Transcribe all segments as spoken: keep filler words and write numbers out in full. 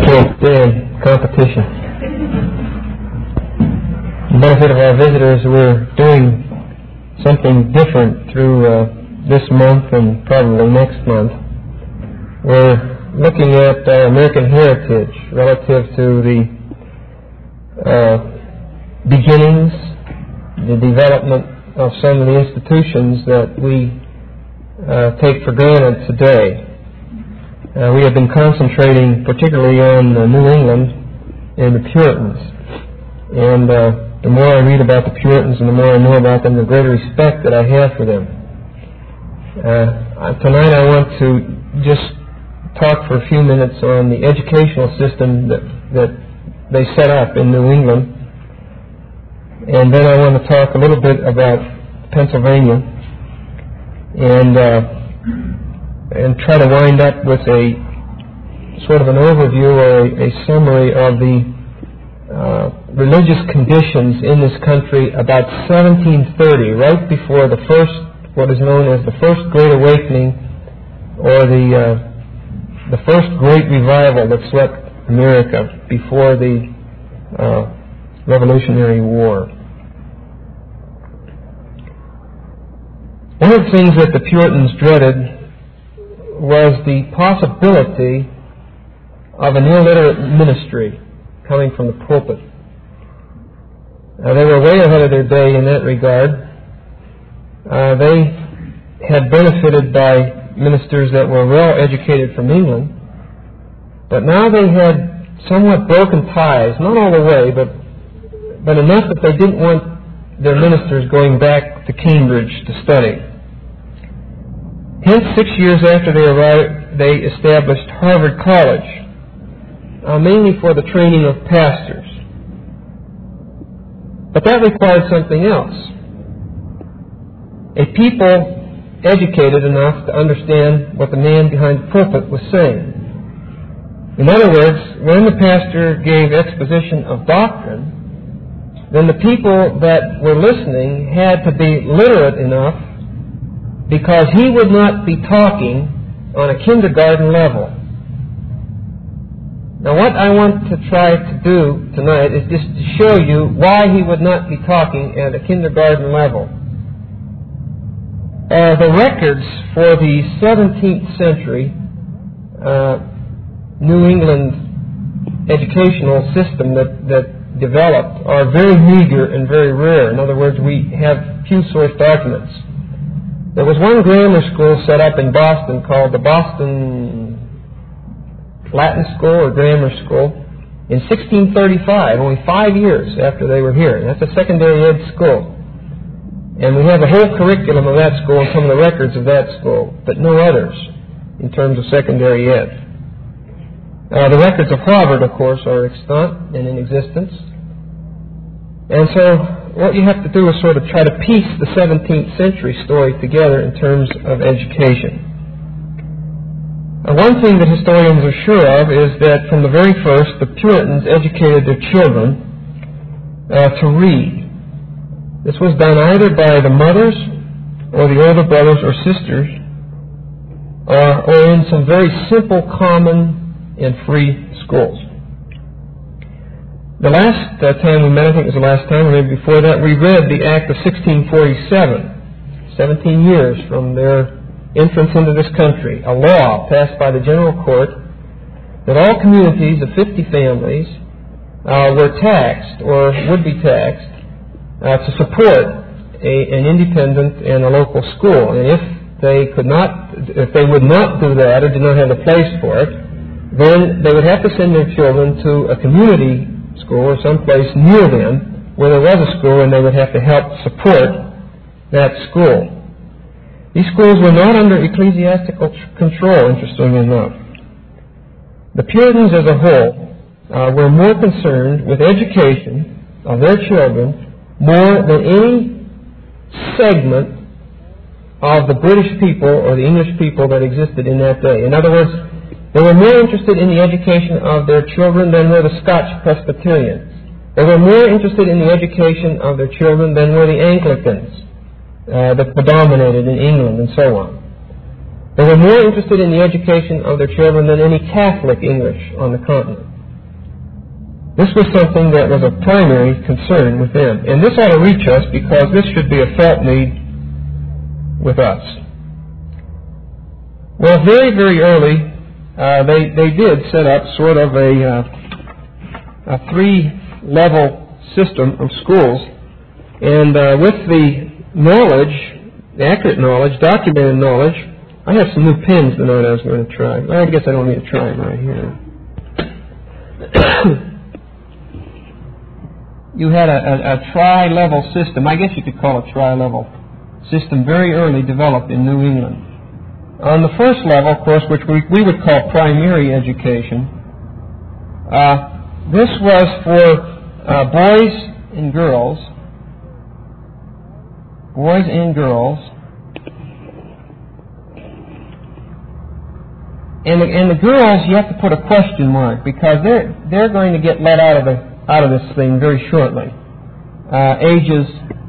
can't stand competition. The benefit of our visitors, we're doing something different through uh, this month and probably next month. We're looking at uh, American heritage relative to the uh, beginnings, the development of some of the institutions that we uh, take for granted today. Uh, we have been concentrating particularly on uh, New England and the Puritans. And uh, the more I read about the Puritans and the more I know about them, the greater respect that I have for them. Uh, tonight I want to just talk for a few minutes on the educational system that, that they set up in New England. And then I want to talk a little bit about Pennsylvania and uh, and try to wind up with a sort of an overview or a, a summary of the uh, religious conditions in this country about seventeen thirty, right before the first, what is known as the First Great Awakening, or the uh, the first great revival that swept America before the uh, Revolutionary War. One of the things that the Puritans dreaded was the possibility of an illiterate ministry coming from the pulpit. Uh, they were way ahead of their day in that regard. Uh, they had benefited by ministers that were well educated from England, but now they had somewhat broken ties, not all the way, but but enough that they didn't want their ministers going back to Cambridge to study. Hence, six years after they arrived, they established Harvard College, uh, mainly for the training of pastors. But that required something else. A people educated enough to understand what the man behind the pulpit was saying. In other words, when the pastor gave exposition of doctrine, then the people that were listening had to be literate enough, because he would not be talking on a kindergarten level. Now, what I want to try to do tonight is just to show you why he would not be talking at a kindergarten level. Uh, the records for the seventeenth century uh, New England educational system that, that developed are very meager and very rare. In other words, we have few source documents. There was one grammar school set up in Boston called the Boston Latin School or Grammar School in sixteen thirty-five, only five years after they were here. That's a secondary ed school. And we have a whole curriculum of that school and some of the records of that school, but no others in terms of secondary ed. Uh, the records of Harvard, of course, are extant and in existence. And so what you have to do is sort of try to piece the seventeenth century story together in terms of education. Uh, one thing that historians are sure of is that from the very first, the Puritans educated their children uh, to read. This was done either by the mothers or the older brothers or sisters, or, or in some very simple, common, and free schools. The last uh, time we met, I think it was the last time, or maybe before that, we read the Act of sixteen forty-seven, seventeen years from their entrance into this country, a law passed by the General Court that all communities of fifty families uh, were taxed, or would be taxed, uh, to support a, an independent and a local school. And if they could not, if they would not do that or did not have a place for it, then they would have to send their children to a community school or someplace near them where there was a school, and they would have to help support that school. These schools were not under ecclesiastical control, interestingly enough. The Puritans as a whole uh, were more concerned with education of their children more than any segment of the British people or the English people that existed in that day. In other words, they were more interested in the education of their children than were the Scotch Presbyterians. They were more interested in the education of their children than were the Anglicans uh, that predominated in England and so on. They were more interested in the education of their children than any Catholic English on the continent. This was something that was a primary concern with them. And this ought to reach us because this should be a felt need with us. Well, very, very early, uh, they, they did set up sort of a, uh, a three-level system of schools. And uh, with the knowledge, the accurate knowledge, documented knowledge, I have some new pens tonight I was going to try. I guess I don't need to try them right here. You had a, a, a tri-level system. I guess you could call it tri-level system, very early developed in New England. On the first level, of course, which we, we would call primary education, uh, this was for uh, boys and girls, boys and girls, and the, and the girls you have to put a question mark because they're they're going to get let out of the out of this thing very shortly. Uh, ages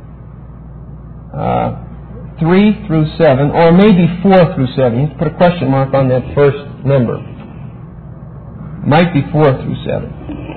uh, three through seven, or maybe four through seven. You have to put a question mark on that first number. Might be four through seven.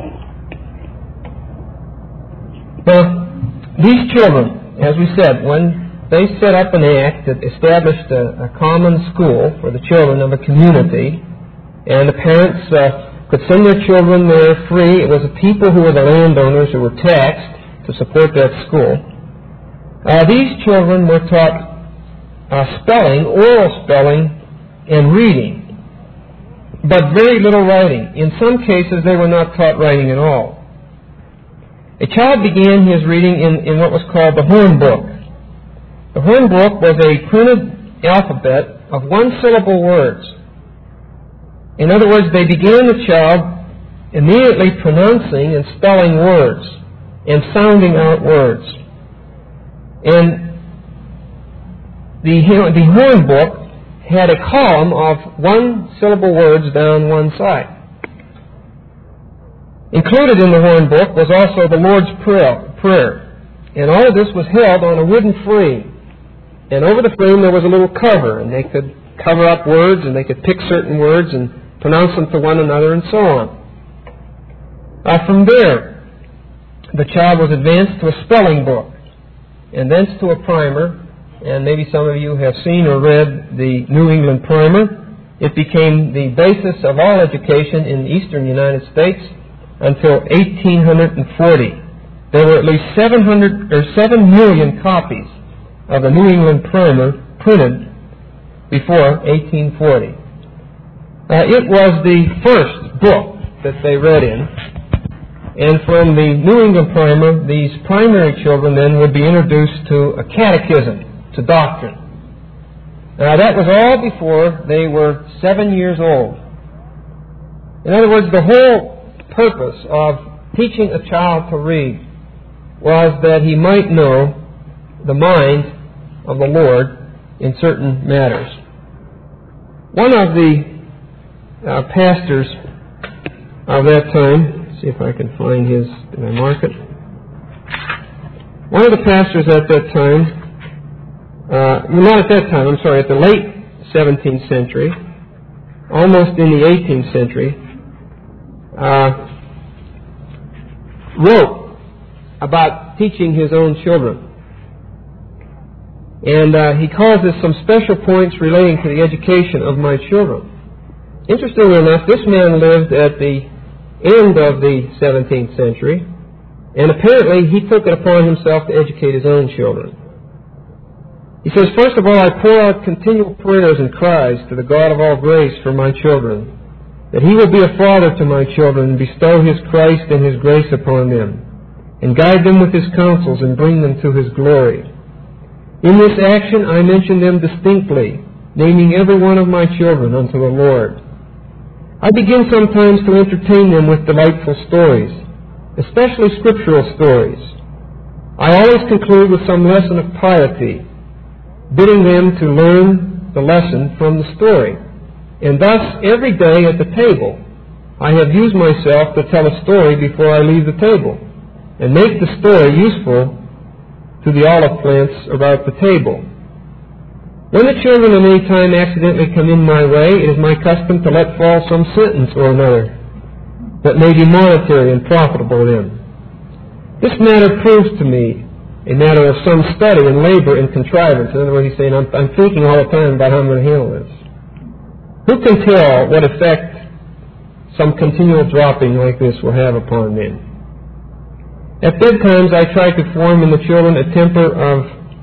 Now, these children, as we said, when they set up an act that established a, a common school for the children of a community, and the parents uh, could send their children there free. It was the people who were the landowners who were taxed to support that school. Uh, these children were taught uh, spelling, oral spelling, and reading, but very little writing. In some cases, they were not taught writing at all. A child began his reading in, in what was called the Horn Book. The Horn Book was a printed alphabet of one-syllable words. In other words, they began the child immediately pronouncing and spelling words and sounding out words. And the, the Horn Book had a column of one-syllable words down one side. Included in the Horn Book was also the Lord's Prayer. And all of this was held on a wooden frame. And over the frame there was a little cover, and they could cover up words, and they could pick certain words and pronounce them to one another, and so on. Uh, from there, the child was advanced to a spelling book, and thence to a primer, and maybe some of you have seen or read the New England Primer. It became the basis of all education in the eastern United States until eighteen forty. There were at least seven hundred or seven million copies of the New England Primer printed before eighteen forty. Uh, it was the first book that they read in, and from the New England Primer, these primary children then would be introduced to a catechism, to doctrine. Now that was all before they were seven years old. In other words, the whole purpose of teaching a child to read was that he might know the mind of the Lord in certain matters. One of the uh, pastors of that time, let's see if I can find his, did I mark it? One of the pastors at that time, uh, not at that time, I'm sorry, at the late seventeenth century, almost in the eighteenth century, uh, wrote about teaching his own children. And uh, he calls this some special points relating to the education of my children. Interestingly enough, this man lived at the end of the seventeenth century, and apparently he took it upon himself to educate his own children. He says, first of all, I pour out continual prayers and cries to the God of all grace for my children, that He will be a father to my children and bestow His Christ and His grace upon them, and guide them with His counsels and bring them to His glory. In this action I mention them distinctly, naming every one of my children unto the Lord. I begin sometimes to entertain them with delightful stories, especially scriptural stories. I always conclude with some lesson of piety, bidding them to learn the lesson from the story. And thus, every day at the table, I have used myself to tell a story before I leave the table, and make the story useful to the olive plants about the table. When the children at any time accidentally come in my way, it is my custom to let fall some sentence or another. that may be monetary and profitable to them. This matter proves to me a matter of some study and labor and contrivance. In other words, he's saying, I'm, I'm thinking all the time about how I'm going to handle this. Who can tell what effect some continual dropping like this will have upon men? At bedtimes, I try to form in the children a temper of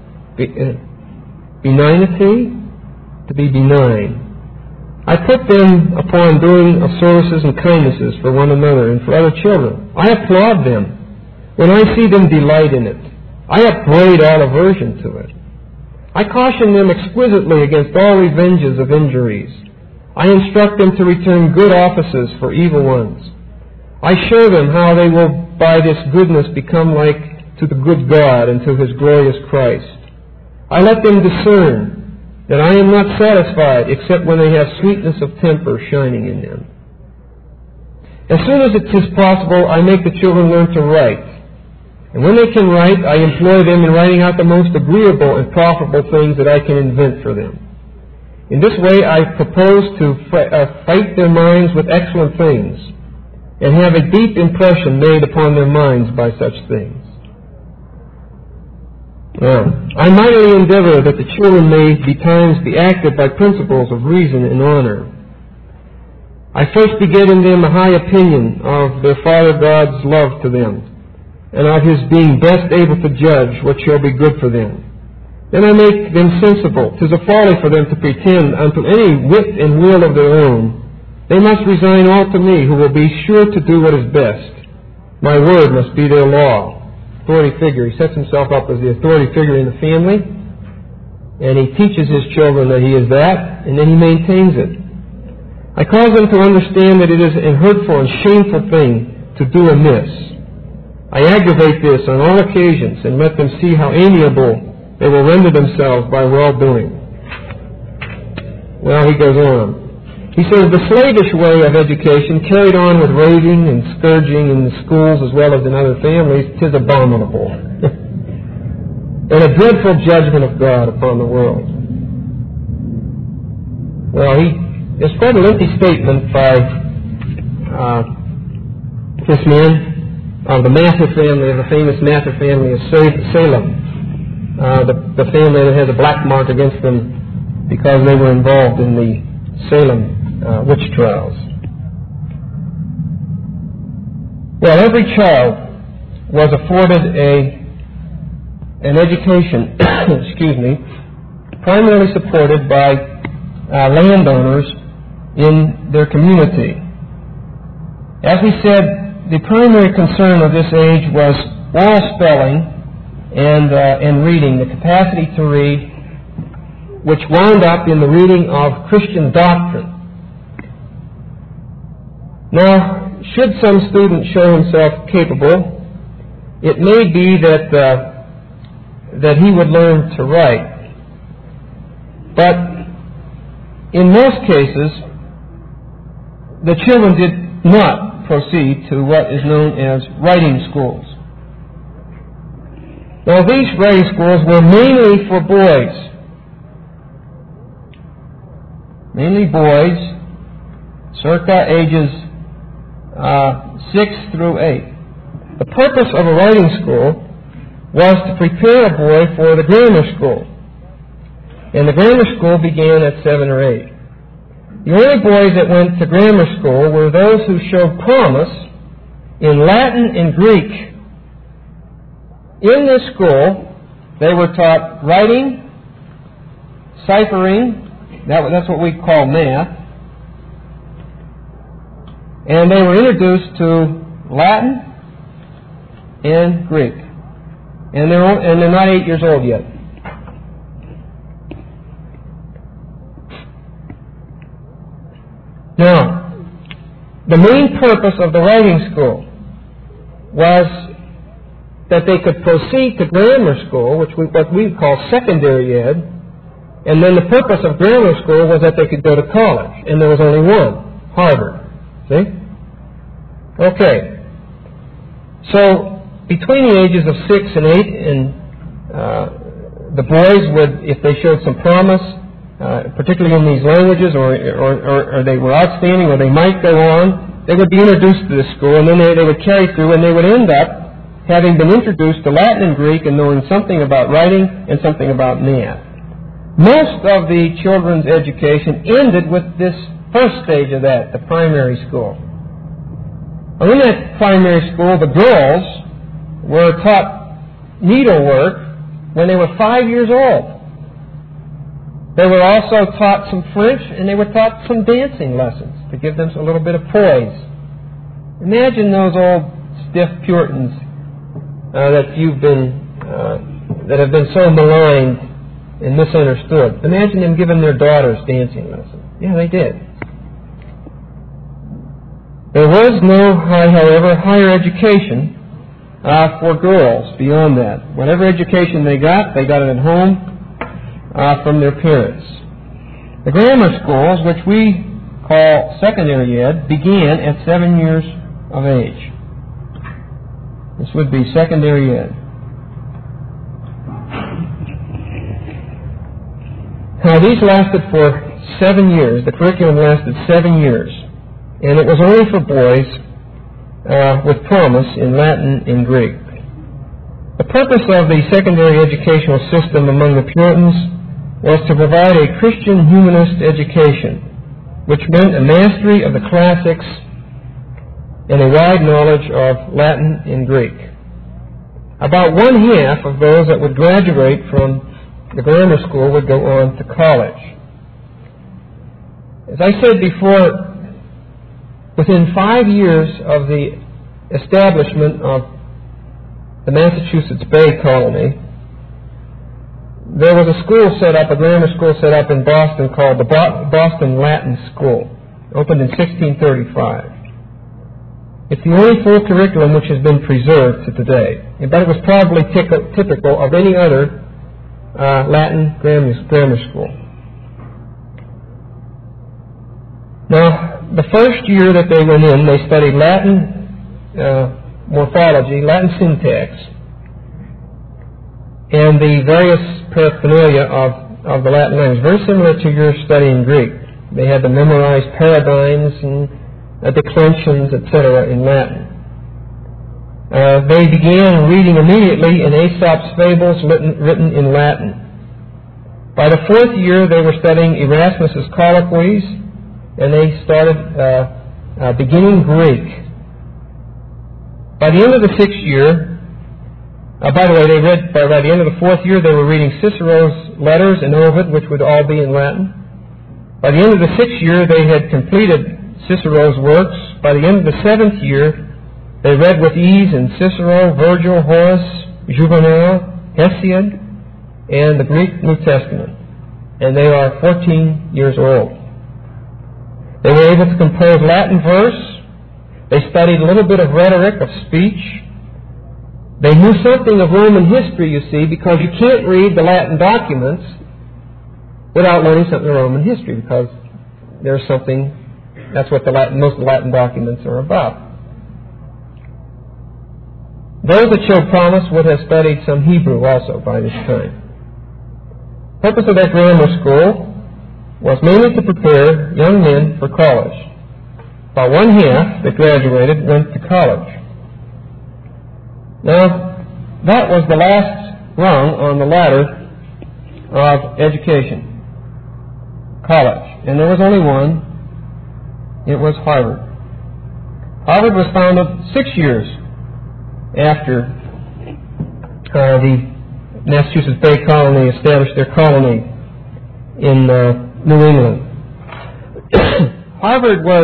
benignity, to be benign. I put them upon doing of services and kindnesses for one another and for other children. I applaud them when I see them delight in it. I upbraid all aversion to it. I caution them exquisitely against all revenges of injuries. I instruct them to return good offices for evil ones. I show them how they will by this goodness become like to the good God and to His glorious Christ. I let them discern that I am not satisfied except when they have sweetness of temper shining in them. As soon as it is possible, I make the children learn to write. And when they can write, I employ them in writing out the most agreeable and profitable things that I can invent for them. In this way, I propose to fight their minds with excellent things and have a deep impression made upon their minds by such things. Now, I mightily endeavor that the children may betimes be acted by principles of reason and honor. I first beget in them a high opinion of their Father God's love to them, and of His being best able to judge what shall be good for them. Then I make them sensible. 'Tis a folly for them to pretend unto any wit and will of their own. They must resign all to me, who will be sure to do what is best. My word must be their law. Authority figure. He sets himself up as the authority figure in the family, and he teaches his children that he is that, and then he maintains it. I cause them to understand that it is a hurtful and shameful thing to do amiss. I aggravate this on all occasions and let them see how amiable they will render themselves by well-doing. Well, he goes on. He says, the slavish way of education, carried on with raving and scourging in the schools as well as in other families, 'tis abominable. And a dreadful judgment of God upon the world. Well, he there's quite a lengthy statement by uh, this man of the Mather family, of the famous Mather family of Salem. Uh, the, the family that has a black mark against them because they were involved in the Salem uh, witch trials. Well, every child was afforded a an education, excuse me, primarily supported by uh, landowners in their community. As we said, the primary concern of this age was oral spelling and uh, and reading, the capacity to read, which wound up in the reading of Christian doctrine. Now, should some student show himself capable, it may be that uh, that he would learn to write. But in most cases, the children did not proceed to what is known as writing schools. Now, these writing schools were mainly for boys. Mainly boys, circa ages uh, six through eight. The purpose of a writing school was to prepare a boy for the grammar school. And the grammar school began at seven or eight. The only boys that went to grammar school were those who showed promise in Latin and Greek. In this school, they were taught writing, ciphering, that, that's what we call math, and they were introduced to Latin and Greek. And they're, and they're not eight years old yet. Now, the main purpose of the writing school was that they could proceed to grammar school, which we, what we call secondary ed, and then the purpose of grammar school was that they could go to college, and there was only one, Harvard. See? Okay. So, between the ages of six and eight, and uh, the boys would, if they showed some promise, uh, particularly in these languages, or, or, or, or they were outstanding, or they might go on, they would be introduced to the school, and then they, they would carry through, and they would end up having been introduced to Latin and Greek and knowing something about writing and something about math. Most of the children's education ended with this first stage of that, the primary school. And in that primary school, the girls were taught needlework when they were five years old. They were also taught some French, and they were taught some dancing lessons to give them a little bit of poise. Imagine those old stiff Puritans uh, that you've been uh, that have been so maligned and misunderstood. Imagine them giving their daughters dancing lessons. Yeah, they did. There was no, however, higher education uh, for girls beyond that. Whatever education they got, they got it at home uh, from their parents. The grammar schools, which we call secondary ed, began at seven years of age. This would be secondary ed. Now, these lasted for seven years. The curriculum lasted seven years. And it was only for boys uh, with promise in Latin and Greek. The purpose of the secondary educational system among the Puritans was to provide a Christian humanist education, which meant a mastery of the classics and a wide knowledge of Latin and Greek. About one half of those that would graduate from the grammar school would go on to college. As I said before, within five years of the establishment of the Massachusetts Bay Colony, there was a school set up, a grammar school set up in Boston called the Boston Latin School, opened in sixteen thirty-five. It's the only full curriculum which has been preserved to today, but it was probably typical of any other uh, Latin grammar, grammar school. Now, the first year that they went in, they studied Latin uh, morphology, Latin syntax, and the various paraphernalia of, of the Latin language, very similar to your studying Greek. They had to memorize paradigms and uh, declensions, et cetera, in Latin. Uh, they began reading immediately in Aesop's fables written, written in Latin. By the fourth year, they were studying Erasmus's colloquies, and they started uh, uh, beginning Greek. By the end of the sixth year, uh, by the way, they read by, by the end of the fourth year, they were reading Cicero's letters and Ovid, which would all be in Latin. By the end of the sixth year, they had completed Cicero's works. By the end of the seventh year, they read with ease in Cicero, Virgil, Horace, Juvenal, Hesiod, and the Greek New Testament. And they are fourteen years old. They were able to compose Latin verse. They studied a little bit of rhetoric, of speech. They knew something of Roman history, you see, because you can't read the Latin documents without learning something of Roman history, because there's something, that's what the Latin, most of the Latin documents are about. Those that showed promise would have studied some Hebrew also by this time. The purpose of that grammar school was mainly to prepare young men for college. About one half that graduated went to college. Now, that was the last rung on the ladder of education. College. And there was only one. It was Harvard. Harvard was founded six years after uh, the Massachusetts Bay Colony established their colony in uh, New England. Harvard was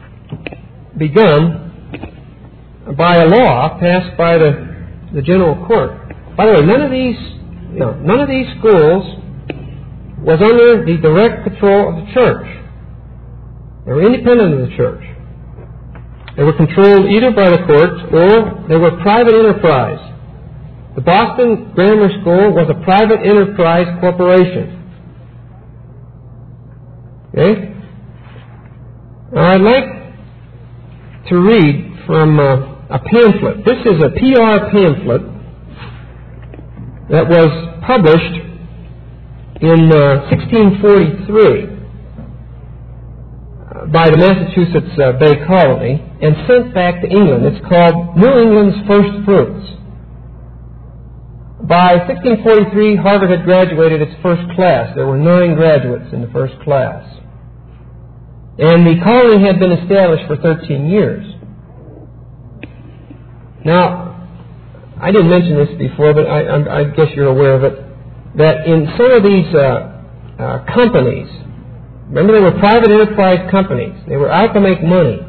begun by a law passed by the, the General Court. By the way, none of these, you know, none of these schools was under the direct control of the church. They were independent of the church. They were controlled either by the courts or they were private enterprise. The Boston Grammar School was a private enterprise corporation. Okay? Now, I'd like to read from uh, a pamphlet. This is a P R pamphlet that was published in uh, sixteen forty-three. Uh, by the Massachusetts uh, Bay Colony and sent back to England. It's called New England's First Fruits. By sixteen forty-three, Harvard had graduated its first class. There were nine graduates in the first class. And the colony had been established for thirteen years. Now, I didn't mention this before, but I, I, I guess you're aware of it, that in some of these uh, uh, companies, remember they were private enterprise companies, they were out to make money,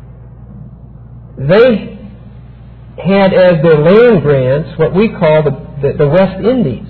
they had as their land grants what we call the, the, the West Indies.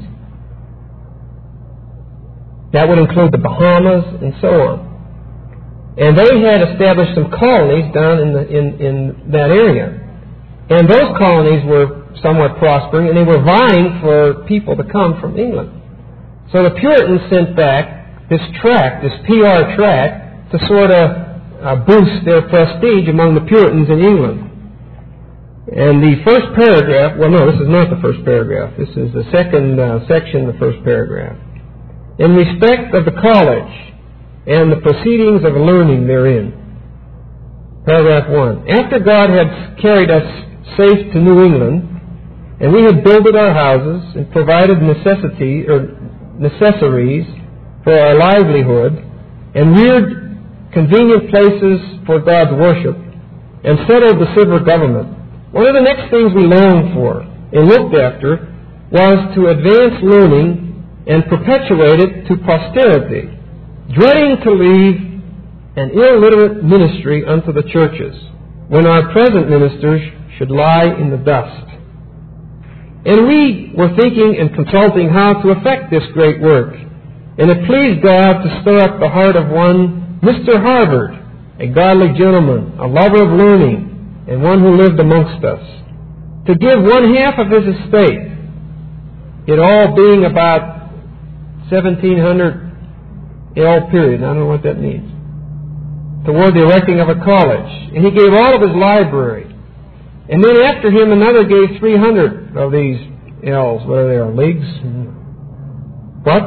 That would include the Bahamas and so on. And they had established some colonies down in, the, in, in that area. And those colonies were somewhat prospering, and they were vying for people to come from England. So the Puritans sent back this tract, this P R tract, to sort of uh, boost their prestige among the Puritans in England. And the first paragraph, well no, this is not the first paragraph, this is the second uh, section of the first paragraph. In respect of the college and the proceedings of learning therein. Paragraph one. After God had carried us safe to New England, and we had builded our houses and provided necessity or necessaries for our livelihood, and reared convenient places for God's worship, and settled the civil government, one of the next things we longed for and looked after was to advance learning and perpetuate it to posterity, dreading to leave an illiterate ministry unto the churches, when our present ministers should lie in the dust. And we were thinking and consulting how to effect this great work, and it pleased God to stir up the heart of one Mister Harvard, a godly gentleman, a lover of learning, and one who lived amongst us, to give one half of his estate, it all being about seventeen hundred L period, I don't know what that means, toward the erecting of a college. And he gave all of his library. And then after him another gave three hundred of these L's, whatever they are, leagues. What?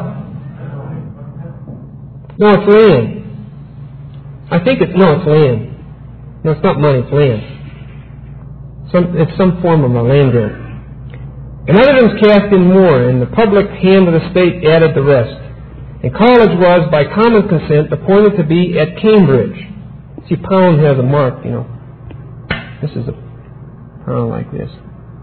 No, it's land. I think it's, no, it's land. No, it's not money, it's land. Some, it's some form of a land grant. And other than cast in more, and the public hand of the state added the rest. And college was, by common consent, appointed to be at Cambridge. See, pound has a mark, you know. This is a pound like this.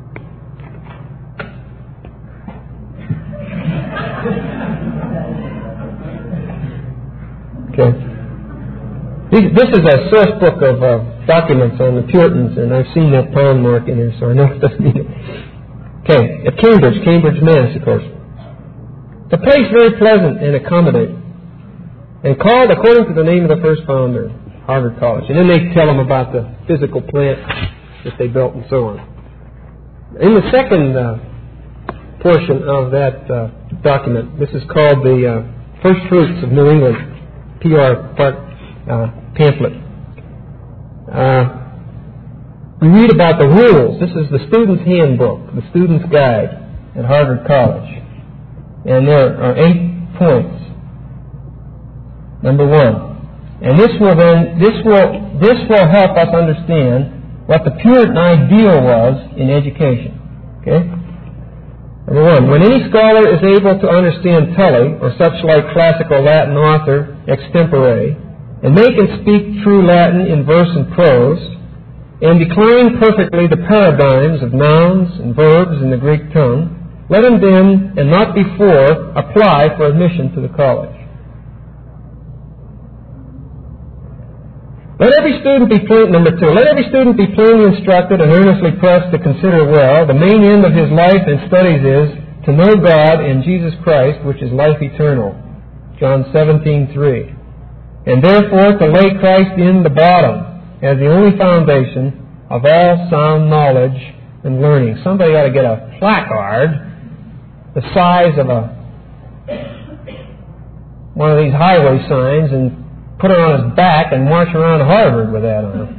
Okay. This is a source book of uh, documents on the Puritans, and I've seen that pound mark in here, so I know it doesn't mean it. Okay, at Cambridge, Cambridge, Mass, of course. The place very pleasant and accommodating, and called according to the name of the first founder, Harvard College. And then they tell them about the physical plant that they built and so on. In the second uh, portion of that uh, document, this is called the uh, First Fruits of New England, P R part, uh, pamphlet. Uh, we read about the rules. This is the student's handbook, the student's guide at Harvard College. And there are eight points. Number one. And this will then this will this will help us understand what the Puritan ideal was in education. Okay? Number one, when any scholar is able to understand Tully or such like classical Latin author extempore, and make and speak true Latin in verse and prose, and decline perfectly the paradigms of nouns and verbs in the Greek tongue, let him then, and not before, apply for admission to the college. Let every student be plain, number two, let every student be plainly instructed and earnestly pressed to consider well, the main end of his life and studies is to know God and Jesus Christ, which is life eternal. John seventeen three. And therefore to lay Christ in the bottom as the only foundation of all sound knowledge and learning. Somebody ought to get a placard the size of a one of these highway signs and put it on his back and march around Harvard with that on him.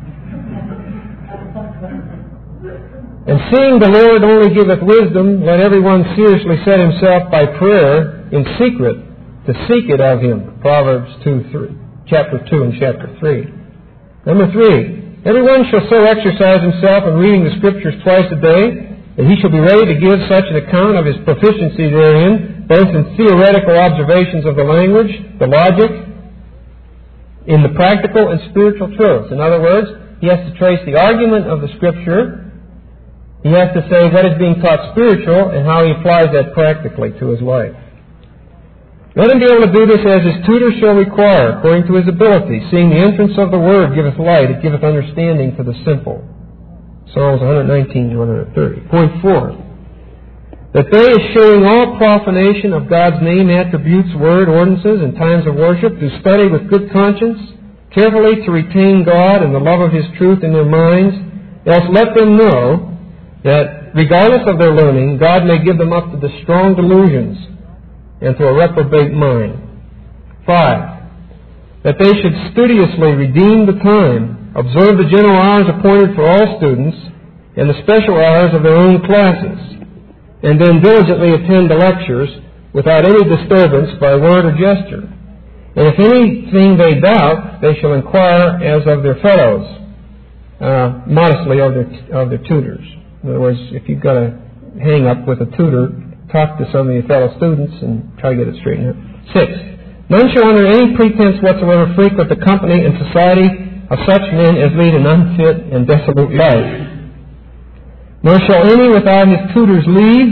And seeing the Lord only giveth wisdom, let everyone seriously set himself by prayer in secret to seek it of him. Proverbs two three. chapter two and chapter three. Number three, everyone shall so exercise himself in reading the Scriptures twice a day that he shall be ready to give such an account of his proficiency therein, both in theoretical observations of the language, the logic, in the practical and spiritual truths. In other words, he has to trace the argument of the Scripture. He has to say what is being taught spiritual and how he applies that practically to his life. Let him be able to do this as his tutor shall require, according to his ability, seeing the entrance of the Word giveth light, it giveth understanding to the simple. Psalms one nineteen to one thirty. Point four. That they, eschewing all profanation of God's name, attributes, word, ordinances, and times of worship, do study with good conscience, carefully to retain God and the love of His truth in their minds, else let them know that, regardless of their learning, God may give them up to the strong delusions and to a reprobate mind. Five. That they should studiously redeem the time, observe the general hours appointed for all students, and the special hours of their own classes, and then diligently attend the lectures without any disturbance by word or gesture. And if anything they doubt, they shall inquire as of their fellows, uh, modestly of their, of their tutors. In other words, if you've got a hang-up with a tutor, talk to some of your fellow students and try to get it straightened out. Six, none shall under any pretense whatsoever frequent the company and society of such men as lead an unfit and dissolute life. Nor shall any without his tutor's leave,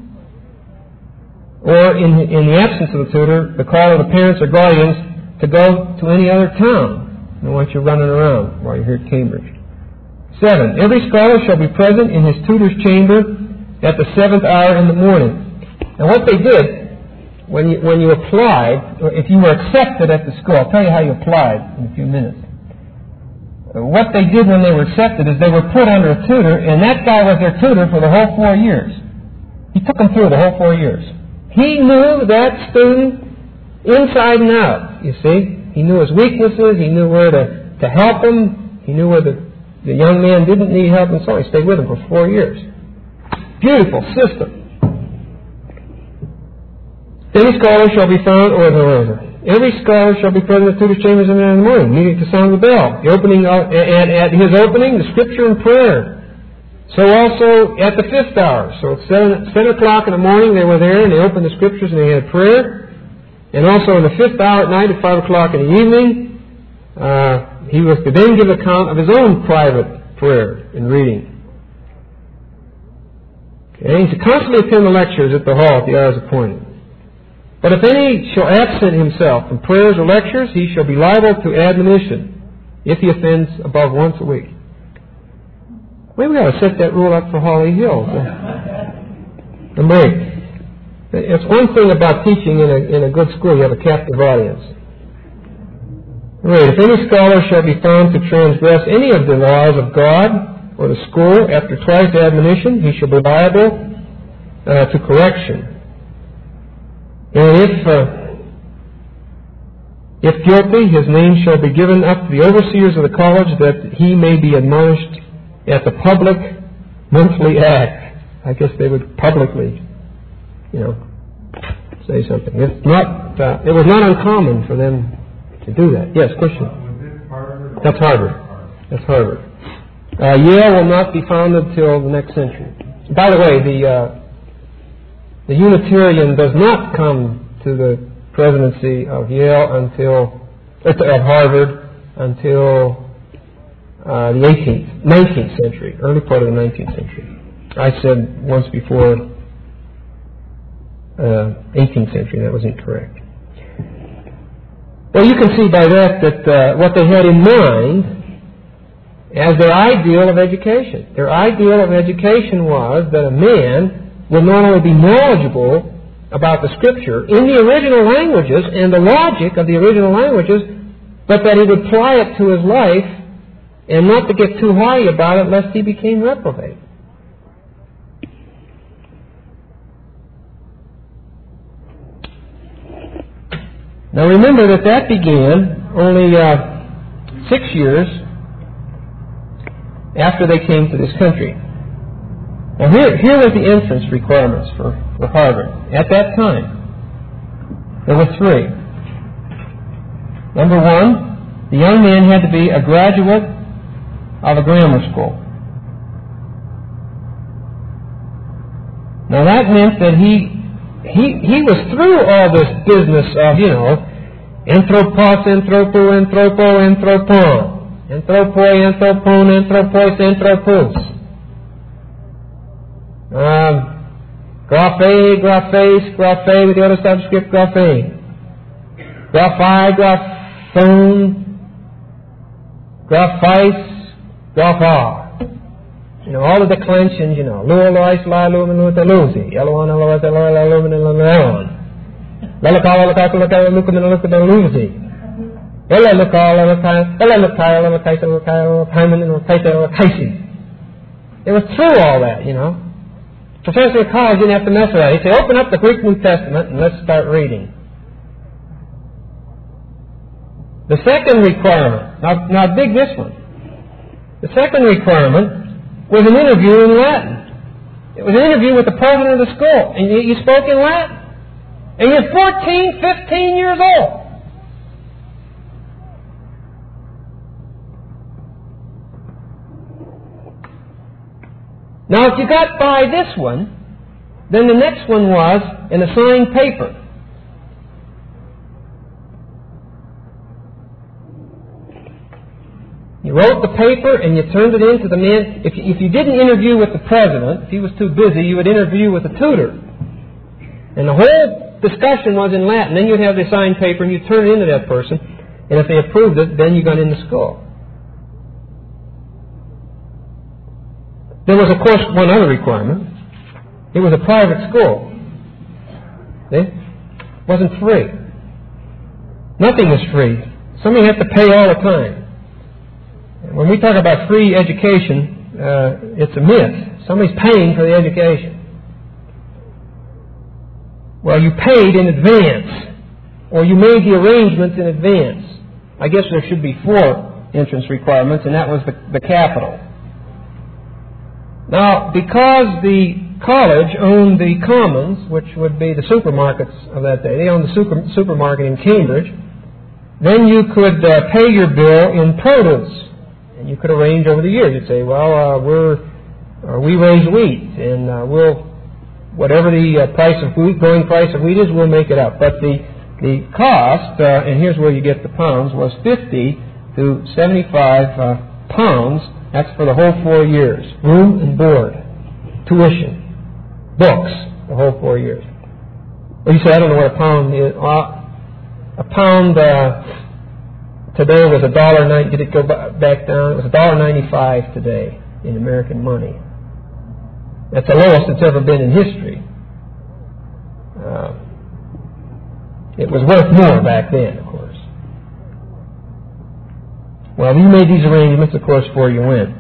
or in, in the absence of the tutor, the call of the parents or guardians, to go to any other town. I don't want you running around while you're here at Cambridge. Seven, every scholar shall be present in his tutor's chamber at the seventh hour in the morning. Now what they did, when you, when you applied, if you were accepted at the school, I'll tell you how you applied in a few minutes. What they did when they were accepted is they were put under a tutor, and that guy was their tutor for the whole four years. He took them through the whole four years. He knew that student inside and out, you see. He knew his weaknesses. He knew where to, to help him. He knew where the, the young man didn't need help, and so on. He stayed with him for four years. Beautiful system. Any scholar shall be found, or the Every scholar shall be present at the tutor's chambers in the morning, meeting to sound the bell. The opening of, at, at his opening, the Scripture and prayer. So also at the fifth hour. So at seven, seven o'clock in the morning they were there and they opened the Scriptures and they had prayer. And also in the fifth hour at night at five o'clock in the evening, uh, he was to then give account of his own private prayer and reading. Okay, he's to constantly attend the lectures at the hall at the hours appointed. But if any shall absent himself from prayers or lectures, he shall be liable to admonition if he offends above once a week. Maybe we ought to set that rule up for Holly Hill. Number eight. It's one thing about teaching in a, in a good school, you have a captive audience. Number eight. If any scholar shall be found to transgress any of the laws of God or the school after twice admonition, he shall be liable uh, to correction. And if, uh, if guilty, his name shall be given up to the overseers of the college that he may be admonished at the public monthly act. I guess they would publicly, you know, say something. It's not, uh, it was not uncommon for them to do that. Yes, question? That's Harvard. That's Harvard. Uh, Yale will not be founded till the next century. By the way, the... Uh, The Unitarian does not come to the presidency of Yale until, of Harvard, until uh, the eighteenth, nineteenth century, early part of the nineteenth century. I said once before uh, eighteenth century, that was incorrect. Well, you can see by that that uh, what they had in mind as their ideal of education. Their ideal of education was that a man will not only be knowledgeable about the Scripture in the original languages and the logic of the original languages, but that he would apply it to his life and not to get too high about it lest he became reprobate. Now remember that that began only uh, six years after they came to this country. Now here, here was the entrance requirements for, for Harvard. At that time, there were three. Number one, the young man had to be a graduate of a grammar school. Now that meant that he he he was through all this business of, you know, anthropos, anthropo, anthropo, anthropon, anthropoi, anthropon, anthropos, anthropos. Um, graphe, graphes, graphe with the other subscript, graphe. Graphi, graphone, graphice, graphar. You know, all of the declensions, you know, lu, lois, la, lumen, luta, luzi, eloan, eloas, eloa, lumen, eloan. Lelaka, lelaka, lelaka, lukum, lukum, luzi. Ela, lelaka, lelaka, ela, lelaka, lelaka, lelaka, lelaka, lelaka, lelaka. It was through all that, you know. Professor of college didn't have to mess with that. He said, open up the Greek New Testament and let's start reading. The second requirement, now, now dig this one. The second requirement was an interview in Latin. It was an interview with the president of the school, and you, you spoke in Latin. And you're fourteen, fifteen years old. Now, if you got by this one, then the next one was an assigned paper. You wrote the paper and you turned it in to the man. If you, if you didn't interview with the president, if he was too busy, you would interview with the tutor. And the whole discussion was in Latin. Then you'd have the assigned paper and you'd turn it into that person. And if they approved it, then you got into school. There was, of course, one other requirement. It was a private school. See? It wasn't free. Nothing was free. Somebody had to pay all the time. When we talk about free education, uh, it's a myth. Somebody's paying for the education. Well, you paid in advance, or you made the arrangements in advance. I guess there should be four entrance requirements, and that was the, the capital. Now, because the college owned the commons, which would be the supermarkets of that day, they owned the super, supermarket in Cambridge, then you could uh, pay your bill in produce. And you could arrange over the years. You'd say, well, uh, we're, uh, we raise wheat, and uh, we'll, whatever the uh, price of wheat, going price of wheat is, we'll make it up. But the, the cost, uh, and here's where you get the pounds, was fifty to seventy-five uh, pounds. That's for the whole four years. Room and board, tuition, books, the whole four years. Well, you say, I don't know what a pound is. Uh, a pound... Uh, Today was a dollar ninety. Did it go back down? It was a dollar ninety-five today in American money. That's the lowest it's ever been in history. Uh, it was worth more back then, of course. Well, you made these arrangements, of course, before you went.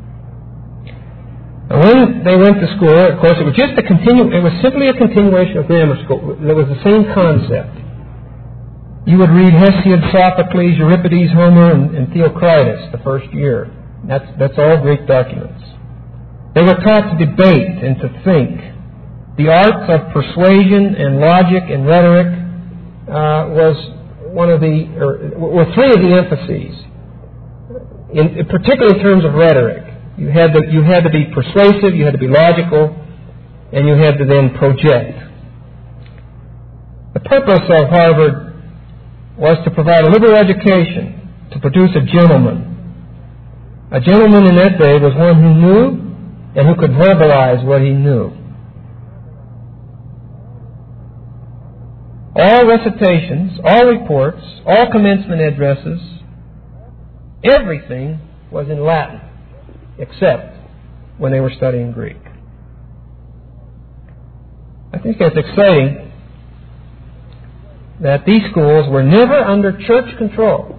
And when they went to school, of course, it was just a continu- It was simply a continuation of grammar school. It was the same concept. You would read Hesiod, Sophocles, Euripides, Homer, and, and Theocritus the first year. That's, that's all Greek documents. They were taught to debate and to think. The arts of persuasion and logic and rhetoric uh, was one of the, or, were three of the emphases. In, particularly in terms of rhetoric, you had to, you had to be persuasive, you had to be logical, and you had to then project. The purpose of Harvard was to provide a liberal education, to produce a gentleman. A gentleman in that day was one who knew and who could verbalize what he knew. All recitations, all reports, all commencement addresses, everything was in Latin, except when they were studying Greek. I think that's exciting that these schools were never under church control.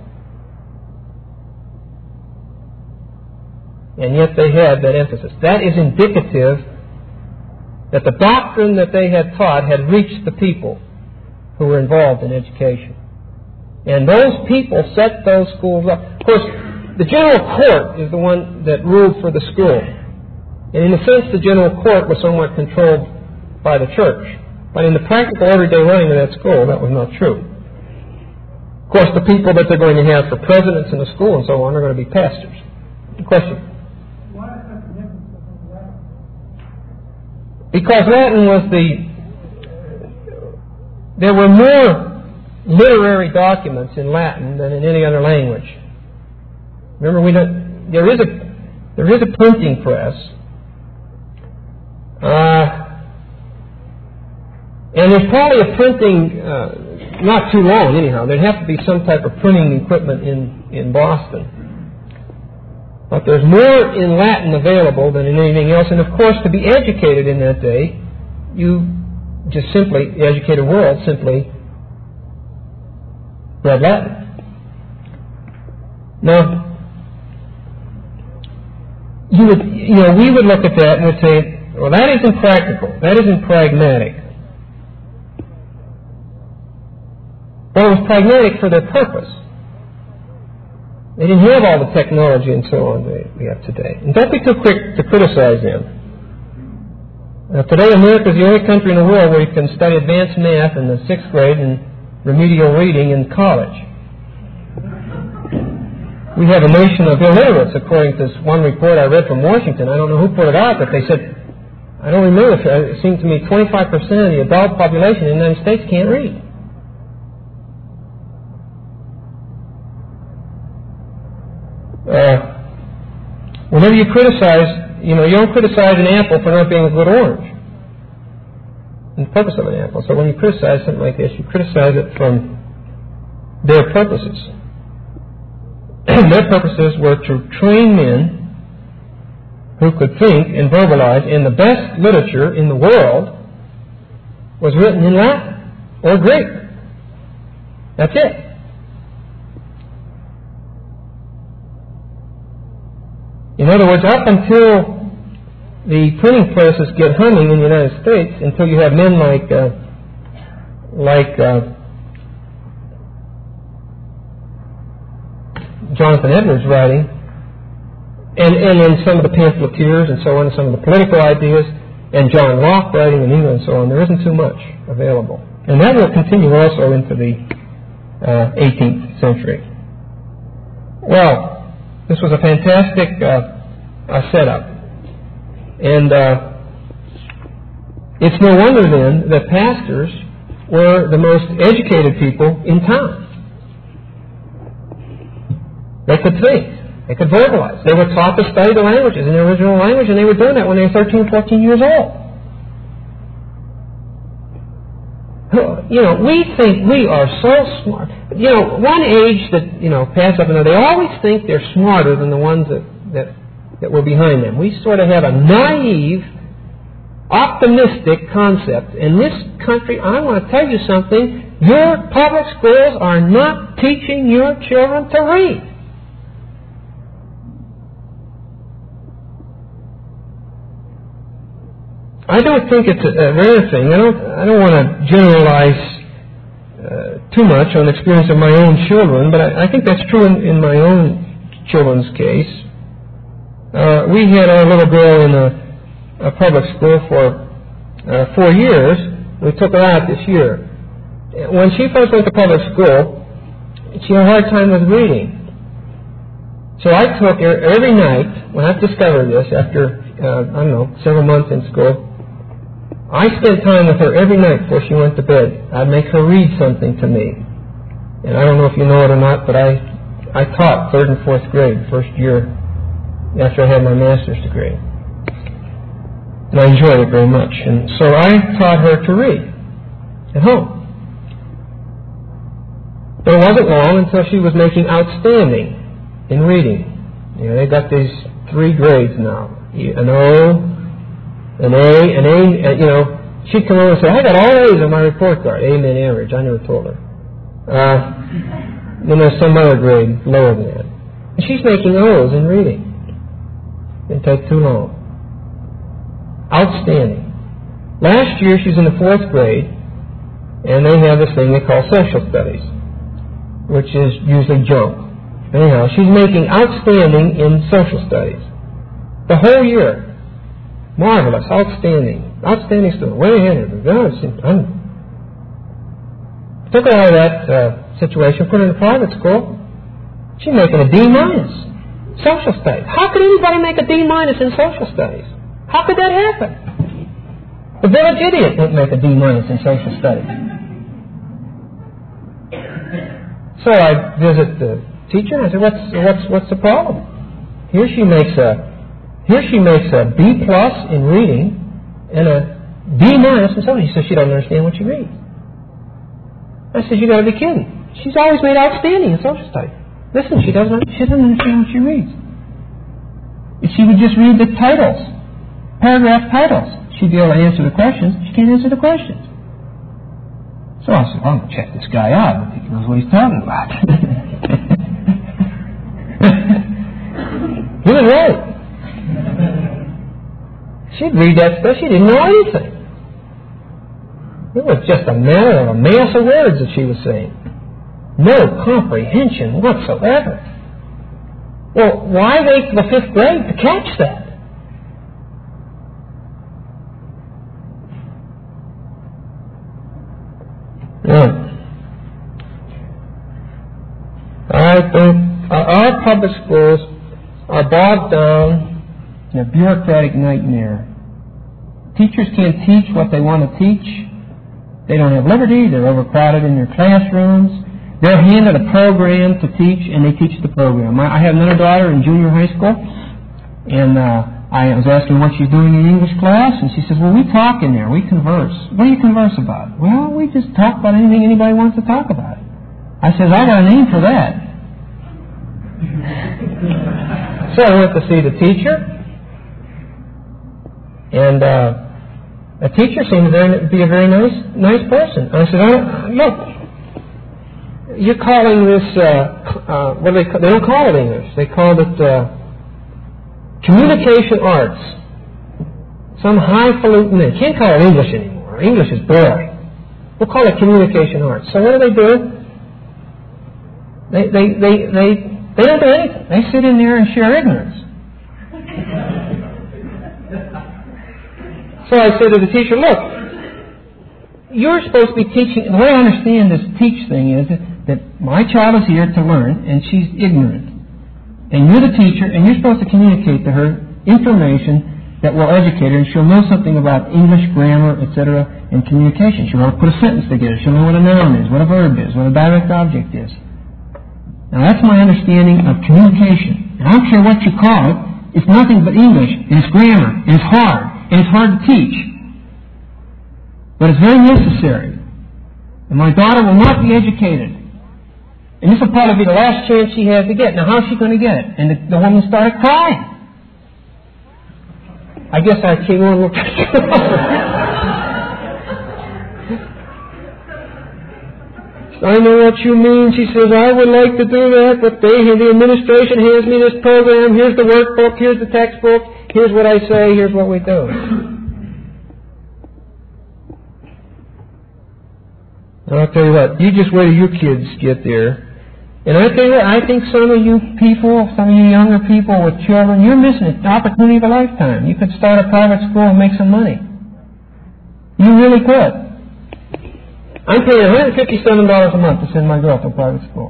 And yet they had that emphasis. That is indicative that the doctrine that they had taught had reached the people who were involved in education. And those people set those schools up. Of course, the general court is the one that ruled for the school. And in a sense, the general court was somewhat controlled by the church. But in the practical everyday running of that school, that was not true. Of course, the people that they're going to have for presidents in the school and so on are going to be pastors. Question? Why is that significant in Latin? Because Latin was the... There were more literary documents in Latin than in any other language. Remember, we don't, there is a there is a printing press, uh, and there's probably a printing uh, not too long anyhow. There'd have to be some type of printing equipment in in Boston, but there's more in Latin available than in anything else. And of course, to be educated in that day, you just simply the educated world simply read Latin. Now, you would, you know, we would look at that and would say, well, that isn't practical. That isn't pragmatic. Well, it was pragmatic for their purpose. They didn't have all the technology and so on that we have today. And don't be too quick to criticize them. Now, today, America is the only country in the world where you can study advanced math in the sixth grade and remedial reading in college. We have a nation of illiterates, according to this one report I read from Washington. I don't know who put it out, but they said, I don't remember, it seemed to me twenty-five percent of the adult population in the United States can't read. Uh, whenever you criticize, you know, you don't criticize an apple for not being a good orange. And the purpose of an apple. So when you criticize something like this, you criticize it from their purposes. Their purposes were to train men who could think and verbalize, and the best literature in the world was written in Latin or Greek. That's it. In other words, up until the printing presses get humming in the United States, until you have men like uh, like uh, Jonathan Edwards writing, and, and then some of the pamphleteers and so on, some of the political ideas, and John Locke writing in England and so on, there isn't too much available. And that will continue also into the uh, eighteenth century. Well, this was a fantastic uh, uh, setup. And uh, it's no wonder then that pastors were the most educated people in town. They could think. They could verbalize. They were taught to study the languages in their original language, and they were doing that when they were thirteen, fourteen years old. You know, we think we are so smart. You know, one age that, you know, pass up another, they always think they're smarter than the ones that, that, that were behind them. We sort of have a naive, optimistic concept. In this country, I want to tell you something, your public schools are not teaching your children to read. I don't think it's a, a rare thing. I don't. I don't want to generalize uh, too much on the experience of my own children, but I, I think that's true in, in my own children's case. Uh, we had our little girl in a, a public school for uh, four years. We took her out this year. When she first went to public school, she had a hard time with reading. So I took her every night. When I discovered this after uh, I don't know several months in school. I spent time with her every night before she went to bed. I'd make her read something to me. And I don't know if you know it or not, but I I taught third and fourth grade, first year after I had my master's degree. And I enjoyed it very much. And so I taught her to read at home. But it wasn't long until she was making outstanding in reading. You know, they got these three grades now. An O, An A, an A, uh, you know, she'd come over and say, I got all A's on my report card. A meant average. I never told her. Uh, then there's some other grade lower than that. And she's making O's in reading. Didn't take too long. Outstanding. Last year she's in the fourth grade, and they have this thing they call social studies, which is usually junk. Anyhow, she's making outstanding in social studies. The whole year. Marvelous, outstanding, outstanding student, way ahead of them. I took her out of that uh, situation, put her in a private school. She's making a D minus. Social studies. How could anybody make a D minus in social studies? How could that happen? The village idiot wouldn't make a D minus in social studies. So I visit the teacher and I said, "What's what's what's the problem?" Here she makes a here she makes a B plus in reading and a D minus in social. She says she doesn't understand what she reads. I said, "You got to be kidding! She's always made outstanding in social studies. Listen, she doesn't she doesn't understand what she reads. If she would just read the titles, paragraph titles, she'd be able to answer the questions. She can't answer the questions." So I said, "I'm going to check this guy out. I think he knows what he's talking about." He was right. She'd read that stuff. She didn't know anything. It was just a matter of a mass of words that she was saying. No comprehension whatsoever. Well, why wait till the fifth grade to catch that? Yeah. I think our public schools are bogged down in a bureaucratic nightmare. Teachers can't teach what they want to teach. They don't have liberty. They're overcrowded in their classrooms. They're handed a program to teach, and they teach the program. I have another daughter in junior high school, and uh, I was asking what she's doing in English class, and she says, "Well, we talk in there. We converse." "What do you converse about?" "Well, we just talk about anything anybody wants to talk about." I says, "I got a name for that." So I went to see the teacher, and uh, the teacher seemed to be a very nice, nice person. I said, oh, "Look, you're calling this, uh, uh, what do they call, they don't call it English. They call it uh, communication arts. Some highfalutin name. Can't call it English anymore. English is boring. We'll call it communication arts." So what do they do? They, they, they, they, they don't do anything. They sit in there and share ignorance. So I said to the teacher, "Look, you're supposed to be teaching." The way I understand this teach thing is that, that my child is here to learn, and she's ignorant. And you're the teacher, and you're supposed to communicate to her information that will educate her, and she'll know something about English grammar, et cetera, and communication. She'll know how to put a sentence together. She'll know what a noun is, what a verb is, what a direct object is. Now that's my understanding of communication. And I don't care what you call it. It's nothing but English, and it's grammar, and it's hard, and it's hard to teach. But it's very necessary. And my daughter will not be educated. And this will probably be the last chance she has to get. Now how's she going to get it? And the, the woman started crying. I guess I came on a little I know what you mean. She says, "I would like to do that, but they, the administration hands me this program. Here's the workbook. Here's the textbook. Here's what I say. Here's what we do." And I'll tell you what, you just wait till your kids get there. And I tell you what, I think some of you people, some of you younger people with children, you're missing an opportunity of a lifetime. You could start a private school and make some money. You really could. I'm paying one hundred fifty-seven dollars a month to send my girl to a private school.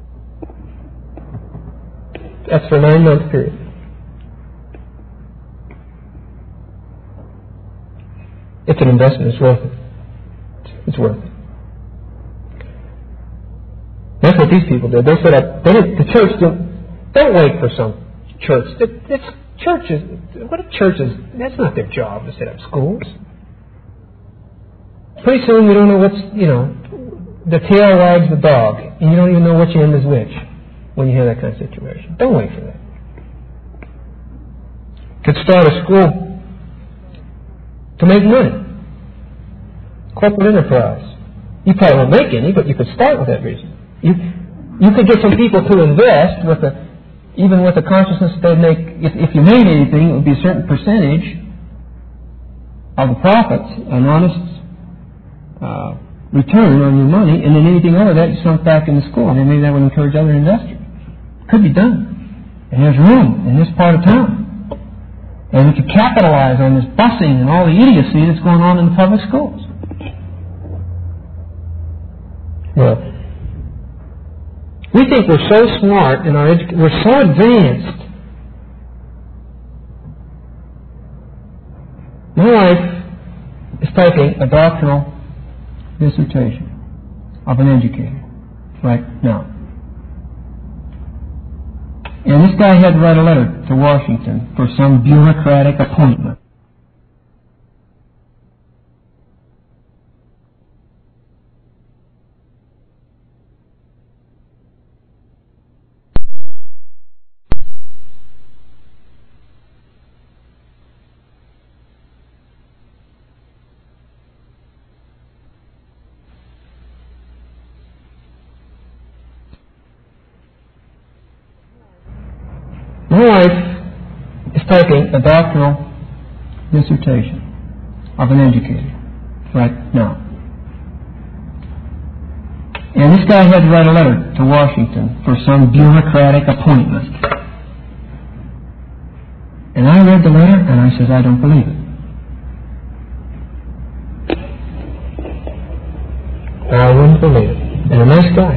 That's for a nine-month period. It's an investment. It's worth it. It's worth it. That's what these people did. They set up. They did, the church didn't. Don't wait for some church. It, it's churches. What are churches? That's not their job to set up schools. Pretty soon you don't know what's, you know, the tail wags the dog, and you don't even know which end is which when you hear that kind of situation. Don't wait for that. Could start a school to make money. Corporate enterprise. You probably won't make any, but you could start with that reason. You you could get some people to invest with a, even with the consciousness that they'd make, if, if you made anything, it would be a certain percentage of the profits, an honest Uh, return on your money, and then anything over that you sunk back in the school, and then maybe that would encourage other investors. Could be done. And there's room in this part of town. And we could capitalize on this busing and all the idiocy that's going on in the public schools. Well, We think we're so smart in our education, we're so advanced. My wife is typing a doctoral dissertation of an educator right now. And this guy had to write a letter to Washington for some bureaucratic appointment. My wife is typing a doctoral dissertation of an educator right now. And this guy had to write a letter to Washington for some bureaucratic appointment. And I read the letter and I said, I don't believe it. I wouldn't believe it. And a nice guy.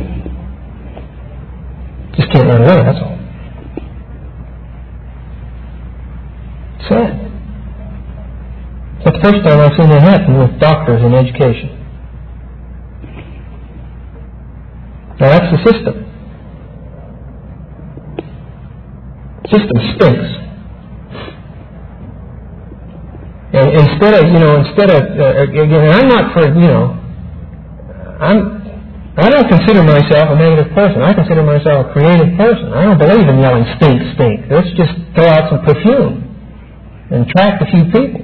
Just can't write a letter, that's all. Sad. It's the first time I've seen that happen with doctors in education. Now that's the system. System stinks. And instead of, you know, instead of, uh, again, I'm not for, you know, I'm, I don't consider myself a negative person. I consider myself a creative person. I don't believe in yelling stink, stink. Let's just throw out some perfume and attract a few people.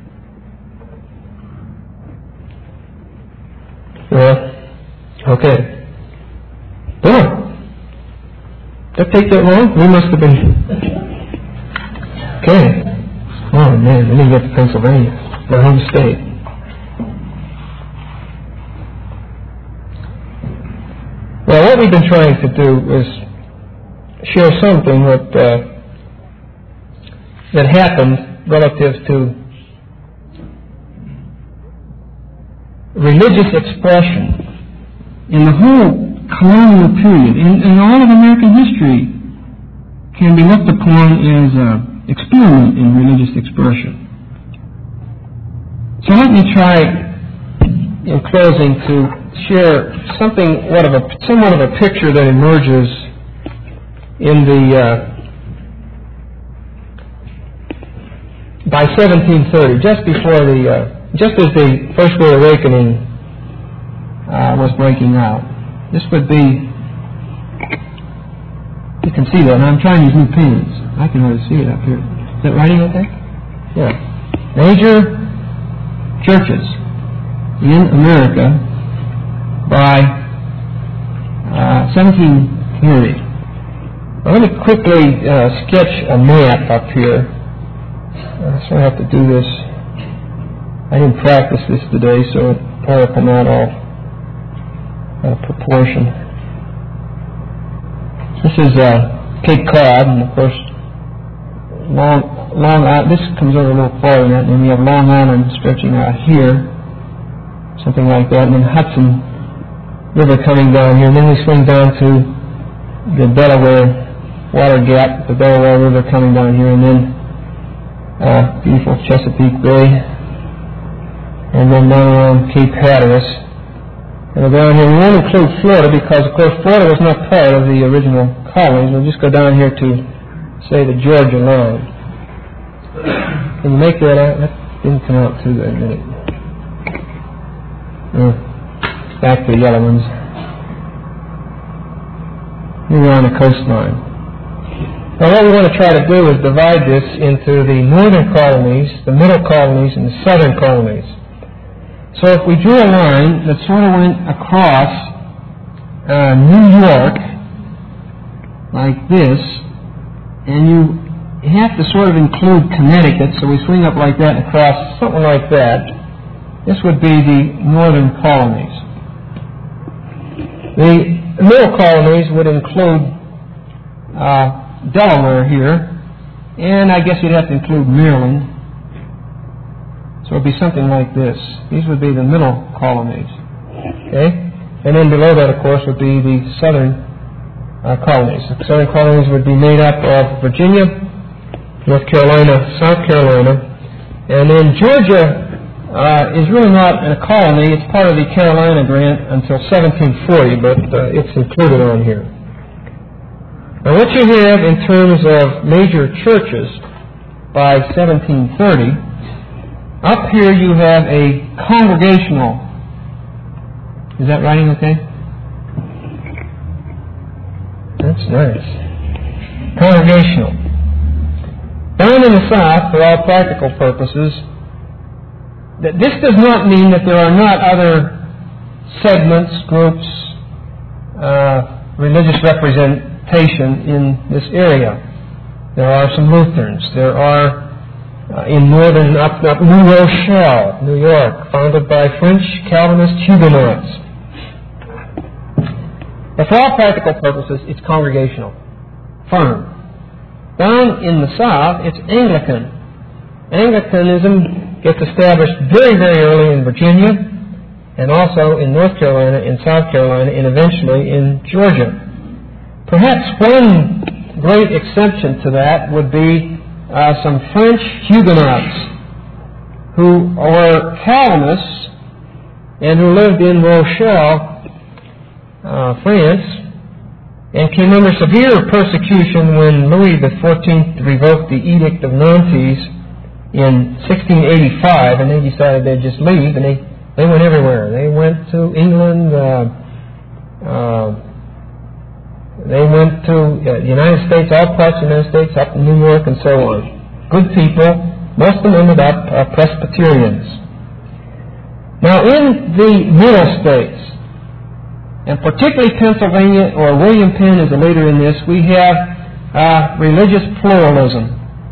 Well, okay. Boy, did that take that long? We must have been... Okay. Oh, man, I need to get to Pennsylvania, my home state. Well, what we've been trying to do is share something that, uh, that happened relative to religious expression in the whole colonial period. In, in all of American history can be looked upon as an experiment in religious expression. So let me try, in closing, to share something, what of a, somewhat of a picture that emerges in the uh, by seventeen thirty, just before the, uh, just as the First Great Awakening uh, was breaking out. This would be, you can see that, and I'm trying these new pens. I can hardly see it up here. Is that writing okay? Yeah. Major churches in America by uh, seventeen thirty. Well, let me quickly uh, sketch a map up here. Uh, so I have to do this. I didn't practice this today, so it probably come out all out of proportion. This is uh, Cape Cod, and of course, Long, Long Island. This comes over a little farther than that, and then we have Long Island stretching out here, something like that, and then Hudson River coming down here, and then we swing down to the Delaware Water Gap, the Delaware River coming down here, and then uh, beautiful Chesapeake Bay, and then down around Cape Hatteras. And we'll go down here. We won't include Florida because, of course, Florida was not part of the original colonies. We'll just go down here to, say, the Georgia line. Can you make that out? That didn't come out too good, did it? Uh, back to the yellow ones. Here we're on the coastline. Now what we want to try to do is divide this into the northern colonies, the middle colonies, and the southern colonies. So if we drew a line that sort of went across uh, New York, like this, and you have to sort of include Connecticut, so we swing up like that and across, something like that, this would be the northern colonies. The middle colonies would include uh, Delaware here, and I guess you'd have to include Maryland. So it would be something like this. These would be the middle colonies. Okay? And then below that, of course, would be the southern uh, colonies. The southern colonies would be made up of Virginia, North Carolina, South Carolina, and then Georgia uh, is really not a colony. It's part of the Carolina Grant until seventeen forty, but uh, it's included on here. Now what you have in terms of major churches by seventeen thirty, up here you have a congregational. Is that writing okay? That's nice. Congregational. Down in the South, for all practical purposes, th- this does not mean that there are not other segments, groups, uh, religious representation in this area. There are some Lutherans. There are uh, in northern, up, up New Rochelle, New York, founded by French Calvinist Huguenots. But for all practical purposes, it's congregational, firm. Down in the South, it's Anglican. Anglicanism gets established very, very early in Virginia, and also in North Carolina, in South Carolina, and eventually in Georgia. Perhaps one great exception to that would be uh, some French Huguenots who were Calvinists and who lived in Rochelle, Uh, France, and came under severe persecution when Louis the fourteenth revoked the Edict of Nantes in sixteen eighty-five, and they decided they'd just leave, and they, they went everywhere. They went to England, uh, uh, they went to uh, the United States, all parts of the United States, up in New York and so on. Good people. Most of them ended up uh, Presbyterians. Now in the Middle States, and particularly Pennsylvania, or William Penn is a leader in this, we have uh, religious pluralism.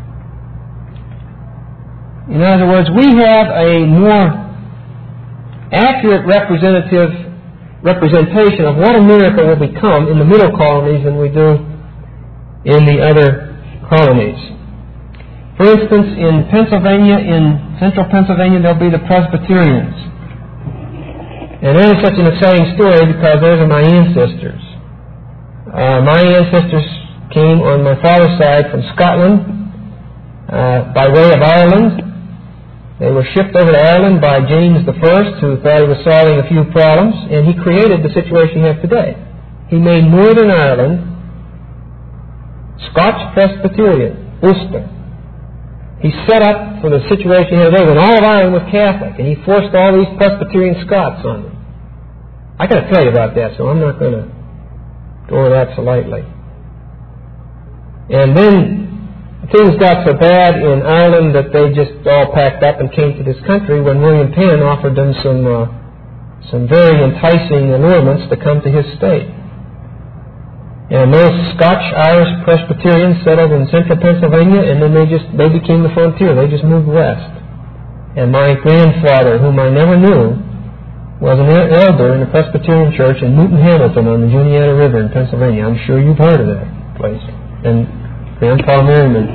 In other words, we have a more accurate representative representation of what America will become in the middle colonies than we do in the other colonies. For instance, in Pennsylvania, in central Pennsylvania, there'll be the Presbyterians. And that is such an exciting story because those are my ancestors. Uh, my ancestors came on my father's side from Scotland uh, by way of Ireland. They were shipped over to Ireland by James the First, who thought he was solving a few problems, and he created the situation we have today. He made Northern Ireland Scotch Presbyterian, Ulster. He set up for the situation here today when all of Ireland was Catholic, and he forced all these Presbyterian Scots on them. I got to tell you about that, so I'm not going to go over that so lightly. And then things got so bad in Ireland that they just all packed up and came to this country when William Penn offered them some uh, some very enticing allurements to come to his state. And those Scotch-Irish Presbyterians settled in central Pennsylvania, and then they just they became the frontier. They just moved west. And my grandfather, whom I never knew, was an elder in the Presbyterian church in Newton Hamilton on the Juniata River in Pennsylvania. I'm sure you've heard of that place. And Grandpa Merriman.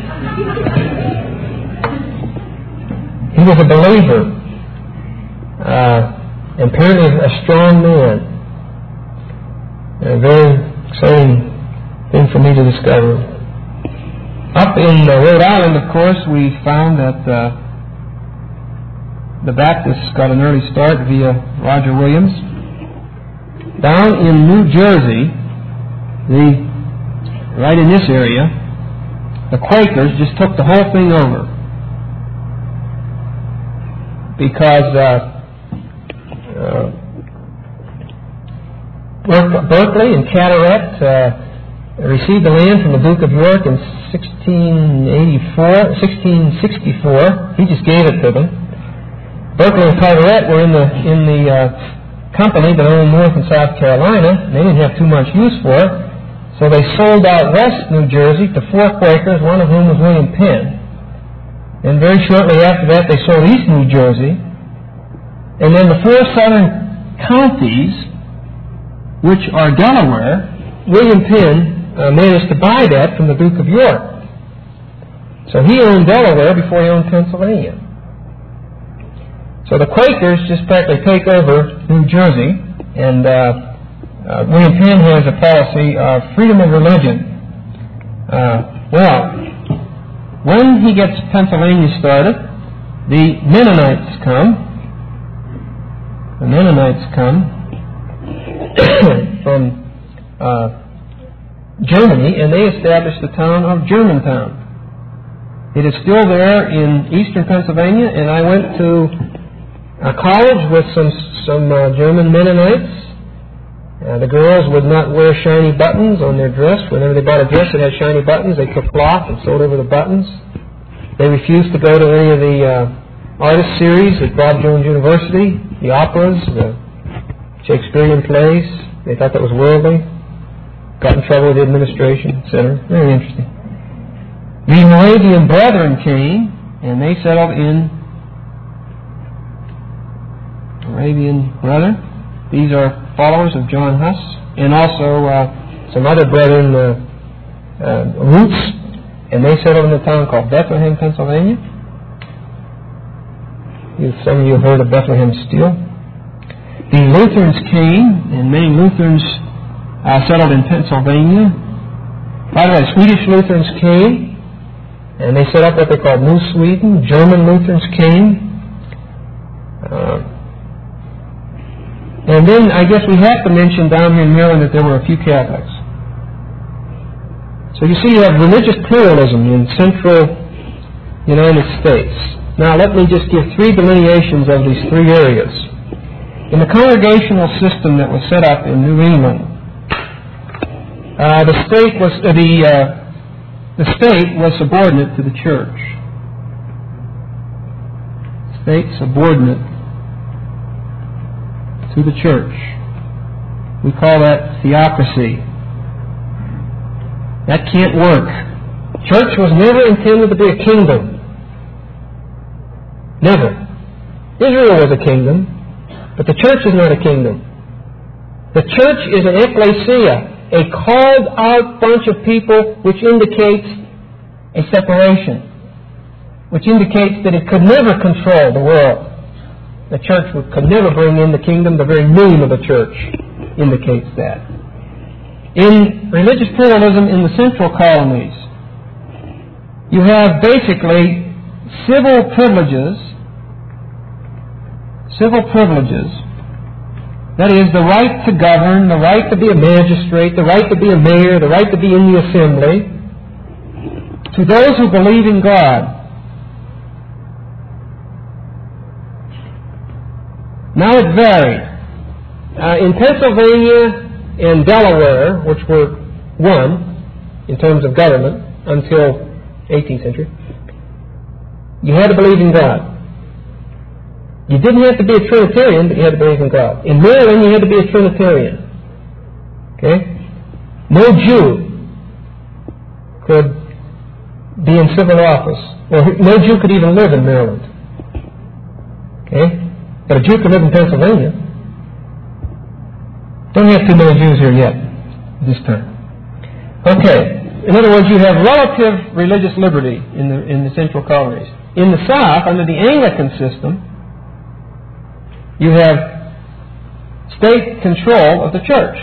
He was a believer, uh, and apparently a strong man. A very exciting thing for me to discover. Up in uh, Rhode Island, of course, we found that uh, the Baptists got an early start via Roger Williams. Down in New Jersey, the right in this area, the Quakers just took the whole thing over because uh, uh, Berkeley and Carteret uh, received the land from the Duke of York in sixteen eighty-four, sixteen sixty-four. He just gave it to them. Berkeley and Carteret were in the in the uh, company that owned North and South Carolina. And they didn't have too much use for it, so they sold out West New Jersey to four Quakers, one of whom was William Penn. And very shortly after that, they sold East New Jersey, and then the four southern counties, which are Delaware, William Penn uh, managed to buy that from the Duke of York. So he owned Delaware before he owned Pennsylvania. So the Quakers just practically take over New Jersey, and uh, uh, William Penn has a policy of freedom of religion. Uh, well, when he gets Pennsylvania started, the Mennonites come. The Mennonites come from uh, Germany, and they established the town of Germantown. It is still there in eastern Pennsylvania, and I went to a college with some some uh, German Mennonites. Uh, the girls would not wear shiny buttons on their dress. Whenever they bought a dress that had shiny buttons, they took cloth and sewed over the buttons. They refused to go to any of the uh, artist series at Bob Jones University, the operas, the Shakespearean plays. They thought that was worldly. Got in trouble with the administration, et cetera. Very interesting. The Moravian Brethren came, and they settled in Moravian Brethren. These are followers of John Huss, and also uh, some other brethren, uh, uh, roots, and they settled in a town called Bethlehem, Pennsylvania. Some of you have heard of Bethlehem Steel. The Lutherans came, and many Lutherans uh, settled in Pennsylvania. By the way, Swedish Lutherans came, and they set up what they called New Sweden. German Lutherans came. Uh, and then I guess we have to mention down here in Maryland that there were a few Catholics. So you see you have religious pluralism in central United States. Now let me just give three delineations of these three areas. In the congregational system that was set up in New England, uh, the state was uh, the uh, The state was subordinate to the church. State subordinate to the church. We call that theocracy. That can't work. Church was never intended to be a kingdom. Never. Israel was a kingdom, but the church is not a kingdom. The church is an ecclesia, a called-out bunch of people, which indicates a separation, which indicates that it could never control the world. The church could never bring in the kingdom. The very name of the church indicates that. In religious pluralism in the central colonies, you have basically civil privileges, civil privileges, that is, the right to govern, the right to be a magistrate, the right to be a mayor, the right to be in the assembly, to those who believe in God. Now it varied. Uh, in Pennsylvania and Delaware, which were one in terms of government until eighteenth century, you had to believe in God. You didn't have to be a Trinitarian, but you had to believe in God. In Maryland, you had to be a Trinitarian. Okay? No Jew could be in civil office. Or no Jew could even live in Maryland. Okay? But a Jew could live in Pennsylvania. Don't have too many Jews here yet, this time. Okay. In other words, you have relative religious liberty in the, in the central colonies. In the South, under the Anglican system, you have state control of the church.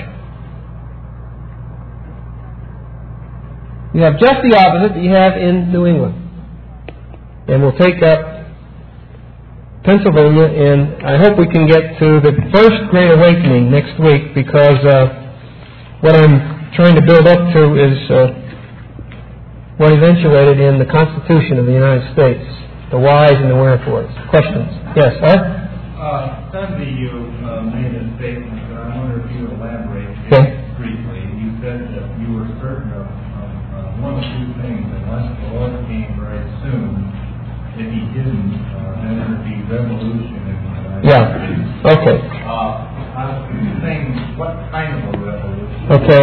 You have just the opposite that you have in New England. And we'll take up Pennsylvania, and I hope we can get to the First Great Awakening next week, because uh, what I'm trying to build up to is uh, what eventuated in the Constitution of the United States, the whys and the wherefores. Questions? Yes, sir? Uh, Sunday you uh, made a statement, but I wonder if you would elaborate okay. briefly. You said that you were certain of, of uh, one of two things. Unless the Lord came very soon, if He didn't, uh, then there would be revolution in the United yeah. States. Okay. Uh, I was saying, what kind of a revolution? Okay.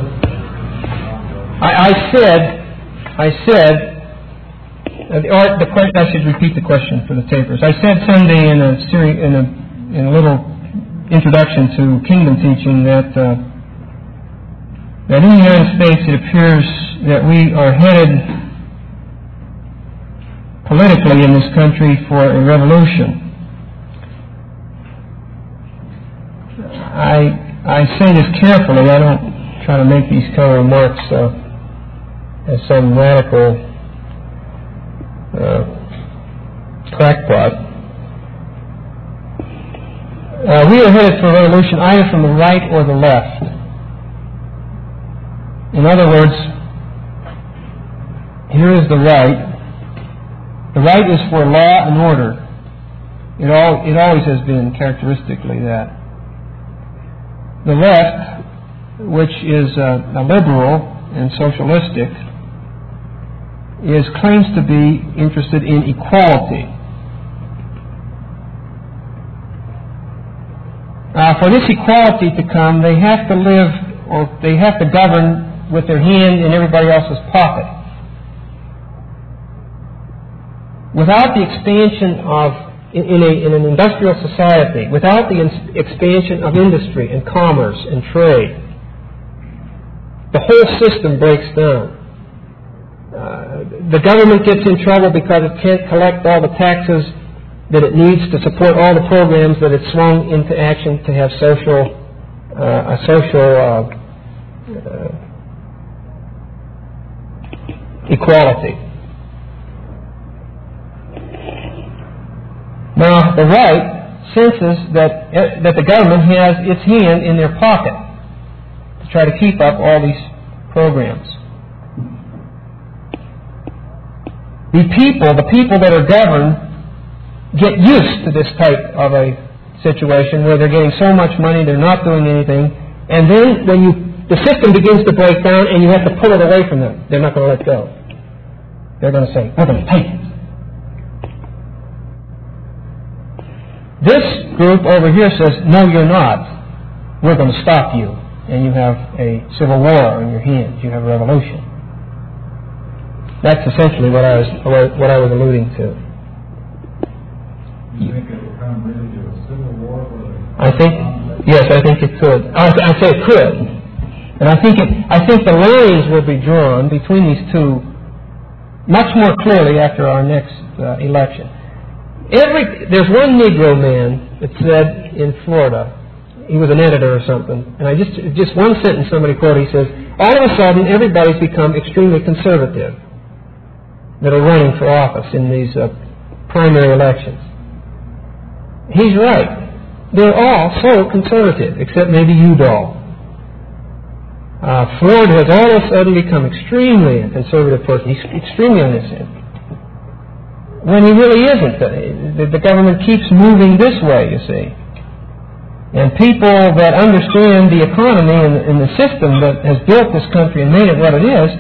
I, I said, I said, Uh, the, or the question, I should repeat the question for the tapers. I said Sunday in a series, in a in a little introduction to kingdom teaching that uh, that in the United States it appears that we are headed politically in this country for a revolution. I I say this carefully. I don't try to make these kind of remarks uh, as some radical uh, crackpot. Uh, we are headed for a revolution either from the right or the left. In other words, here is the right. The right is for law and order. It all it always has been characteristically that. The left, which is uh, a liberal and socialistic, is claims to be interested in equality. Uh, for this equality to come, they have to live, or they have to govern with their hand in everybody else's pocket. Without the expansion of, in, a, in an industrial society, without the ins- expansion of industry and commerce and trade, the whole system breaks down. Uh, the government gets in trouble because it can't collect all the taxes that it needs to support all the programs that it swung into action to have social, uh, a social uh, uh, equality. Now, the right senses that uh, that the government has its hand in their pocket to try to keep up all these programs. The people, the people that are governed, get used to this type of a situation where they're getting so much money, they're not doing anything, and then when you the system begins to break down and you have to pull it away from them, they're not going to let go. They're going to say, we're going to take it. This group over here says, no, you're not. We're going to stop you. And you have a civil war on your hands. You have a revolution. That's essentially what I was what I was alluding to. You think it will come really to a civil war? I think, yes, I think it could. I, I say it could. And I think it, I think the lines will be drawn between these two much more clearly after our next uh, election. Every there's one Negro man that said in Florida, he was an editor or something, and I just just one sentence somebody quoted. He says, "All of a sudden, everybody's become extremely conservative that are running for office in these uh, primary elections." He's right. They're all so conservative, except maybe Udall. Uh, Ford has all of a sudden become extremely a conservative person. He's extremely innocent. When he really isn't. The, the government keeps moving this way, you see. And people that understand the economy and, and the system that has built this country and made it what it is,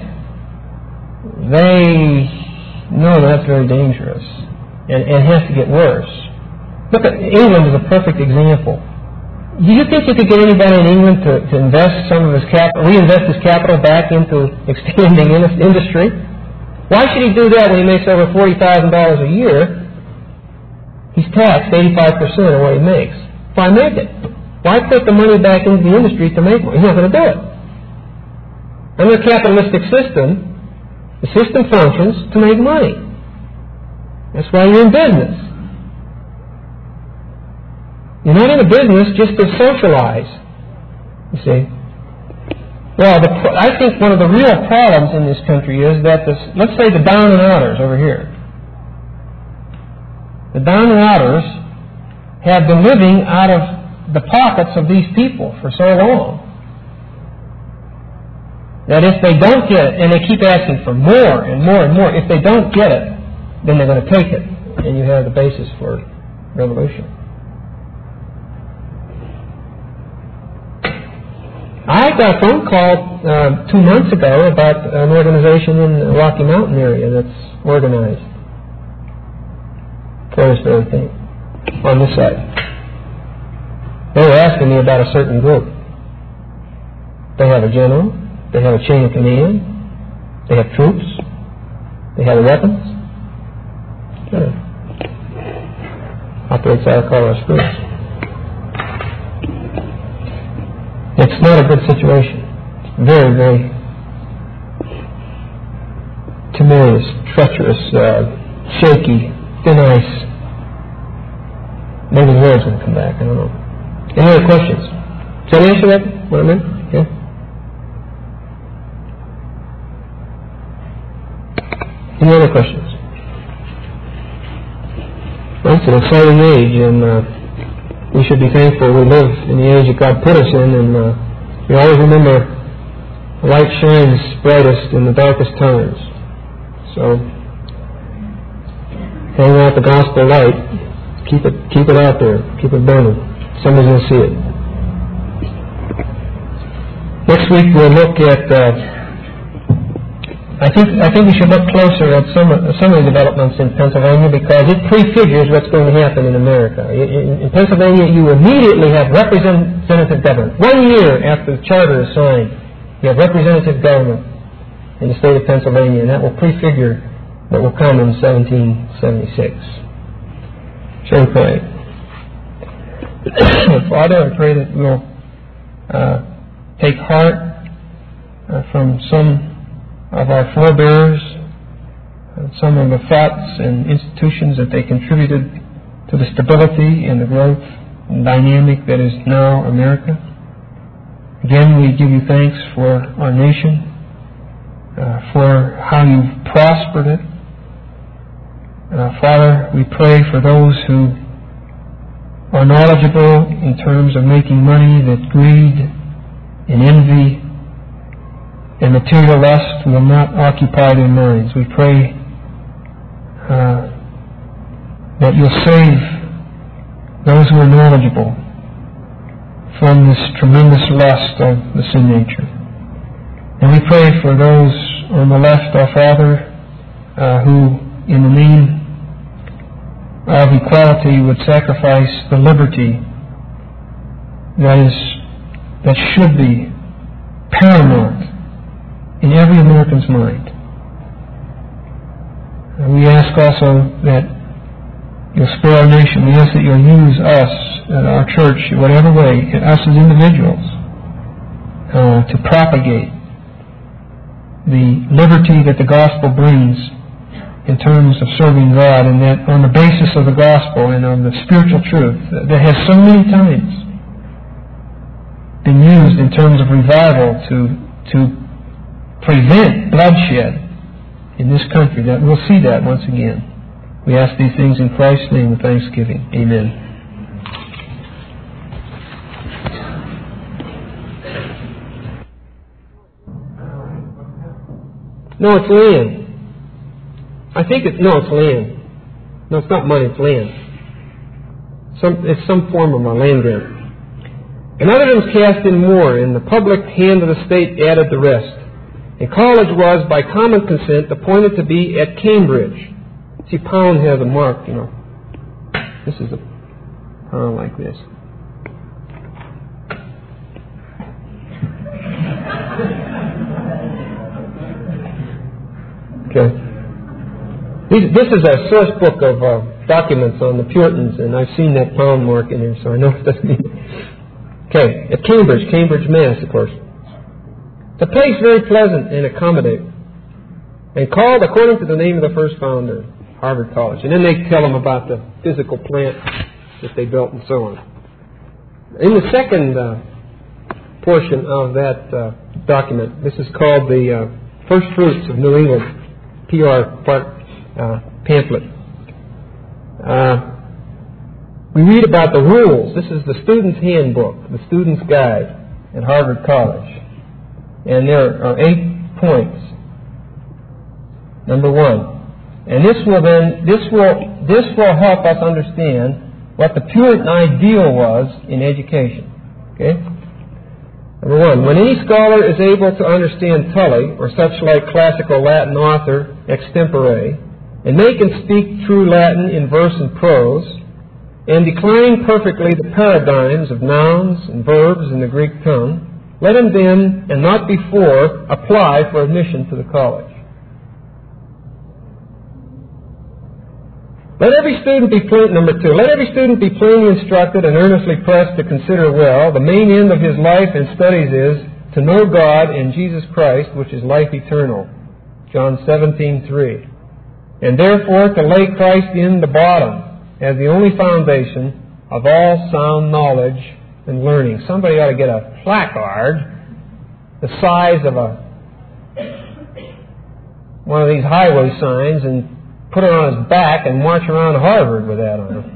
they know that's very dangerous and, and has to get worse. Look at England is a perfect example. Do you think you could get anybody in England to, to invest some of his capital, reinvest his capital back into expanding in industry? Why should he do that when he makes over forty thousand dollars a year? He's taxed eighty-five percent of what he makes. Why make it? Why put the money back into the industry to make more? He's not going to do it. Under a capitalistic system, the system functions to make money. That's why you're in business. You're not in a business just to socialize, you see. Well, the, I think one of the real problems in this country is that, this, let's say the down and outers over here. The down and outers have been living out of the pockets of these people for so long that if they don't get it, and they keep asking for more and more and more, if they don't get it, then they're going to take it, and you have the basis for revolution. I got a phone call uh, two months ago about an organization in the Rocky Mountain area that's organized for this very thing on this side. They were asking me about a certain group. They have a general, they have a chain of command, they have troops, they have weapons. Yeah. Operates out of Colorado Springs. It's not a good situation. It's very, very temerarious, treacherous, uh, shaky, thin ice. Maybe the words will come back. I don't know. Any other questions? Can I answer that? What I meant? Yeah. Any other questions? Well, it's an exciting age, and uh, we should be thankful we live in the age that God put us in, and uh, we always remember the light shines brightest in the darkest times. So, hang out the gospel light. Keep it, keep it out there. Keep it burning. Somebody's going to see it. Next week we'll look at. Uh, I think I think we should look closer at some some of the developments in Pennsylvania because it prefigures what's going to happen in America. In, in Pennsylvania, you immediately have representative government. One year after the charter is signed, you have representative government in the state of Pennsylvania, and that will prefigure what will come in seventeen seventy-six. Shall we pray? Father, I pray that we'll uh, take heart uh, from some of our forebears, uh, some of the thoughts and institutions that they contributed to the stability and the growth and dynamic that is now America. Again, we give you thanks for our nation, uh, for how you've prospered it. Uh, Father, we pray for those who are knowledgeable in terms of making money, that greed and envy and material lust will not occupy their minds. We pray uh, that you'll save those who are knowledgeable from this tremendous lust of the sin nature. And we pray for those on the left, our Father, uh, who, in the name of equality, would sacrifice the liberty that is that should be paramount in every American's mind. And we ask also that you'll spare our nation. We ask that you'll use us and our church in whatever way, and us as individuals, uh, to propagate the liberty that the gospel brings in terms of serving God, and that on the basis of the gospel and of the spiritual truth that has so many times been used in terms of revival to to prevent bloodshed in this country, that we'll see that once again. We ask these things in Christ's name with thanksgiving. Amen. No, it's land. I think it's, no, it's land. No, it's not money, it's land. Some, it's some form of a land grant. Another was cast in more, and the public hand of the state added the rest. And college was, by common consent, appointed to be at Cambridge. See, pound has a mark, you know. This is a pound like this. Okay. This is a source book of uh, documents on the Puritans, and I've seen that pound mark in here, so I know what that means. Okay, at Cambridge, Cambridge, Mass, of course. The place very pleasant and accommodating, and called according to the name of the first founder, Harvard College. And then they tell them about the physical plant that they built and so on. In the second uh, portion of that uh, document, this is called the uh, First Fruits of New England, P R part, uh, pamphlet. Uh, we read about the rules. This is the student's handbook, the student's guide at Harvard College. And there are eight points. Number one. And this will then, this will, this will help us understand what the Puritan ideal was in education. Okay? Number one. When any scholar is able to understand Tully, or such like classical Latin author extempore, and make and speak true Latin in verse and prose, and decline perfectly the paradigms of nouns and verbs in the Greek tongue, let him then, and not before, apply for admission to the college. Let every student be plain, number two, let every student be plainly instructed and earnestly pressed to consider well the main end of his life and studies is to know God and Jesus Christ, which is life eternal. John seventeen three. And therefore to lay Christ in the bottom as the only foundation of all sound knowledge and learning. Somebody ought to get a placard the size of a one of these highway signs and put it on his back and march around Harvard with that on him.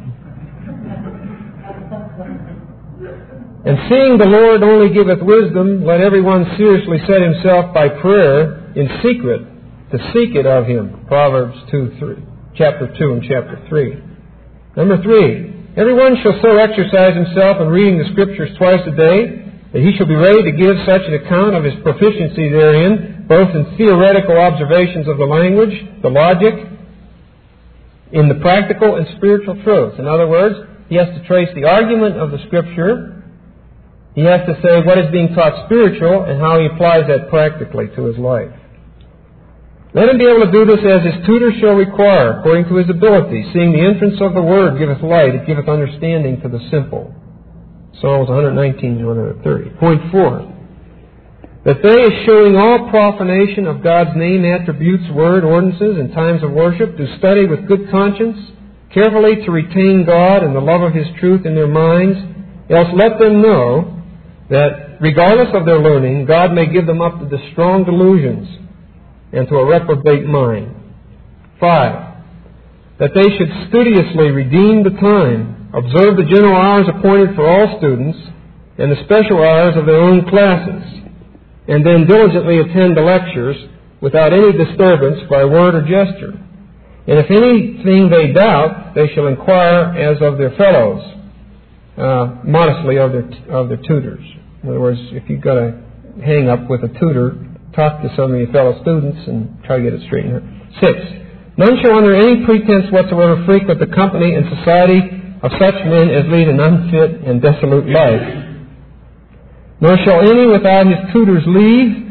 And seeing the Lord only giveth wisdom, let everyone seriously set himself by prayer in secret to seek it of him. Proverbs two, three, chapter two and chapter three. Number three, everyone shall so exercise himself in reading the Scriptures twice a day that he shall be ready to give such an account of his proficiency therein, both in theoretical observations of the language, the logic, in the practical and spiritual truth. In other words, he has to trace the argument of the Scripture. He has to say what is being taught spiritual and how he applies that practically to his life. Let him be able to do this as his tutor shall require, according to his ability, seeing the entrance of the Word giveth light, it giveth understanding to the simple. Psalms one nineteen to one thirty. Point four. That they, eschewing all profanation of God's name, attributes, word, ordinances, and times of worship, do study with good conscience, carefully to retain God and the love of His truth in their minds, else let them know that, regardless of their learning, God may give them up to the strong delusions and to a reprobate mind. Five, that they should studiously redeem the time, observe the general hours appointed for all students, and the special hours of their own classes, and then diligently attend the lectures without any disturbance by word or gesture. And if anything they doubt, they shall inquire as of their fellows, uh, modestly of their, of their tutors. In other words, if you've got a hang-up with a tutor, talk to some of your fellow students and try to get it straightened out. Six, none shall under any pretense whatsoever frequent the company and society of such men as lead an unfit and dissolute life. Nor shall any without his tutor's leave,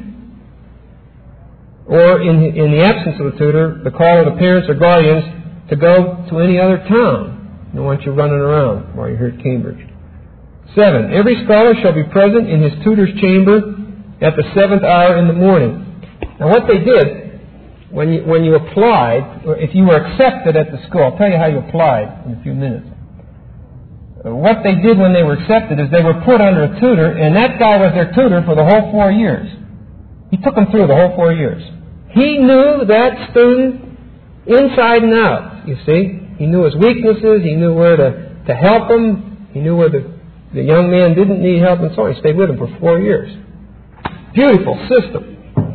or in, in the absence of the tutor, the call of the parents or guardians, to go to any other town. They want you running around while you're here at Cambridge. Seven, every scholar shall be present in his tutor's chamber at the seventh hour in the morning. Now what they did, when you, when you applied, or if you were accepted at the school, I'll tell you how you applied in a few minutes. What they did when they were accepted is they were put under a tutor, and that guy was their tutor for the whole four years. He took them through the whole four years. He knew that student inside and out, you see. He knew his weaknesses, he knew where to, to help him, he knew where the, the young man didn't need help, and so on. He stayed with him for four years. Beautiful system.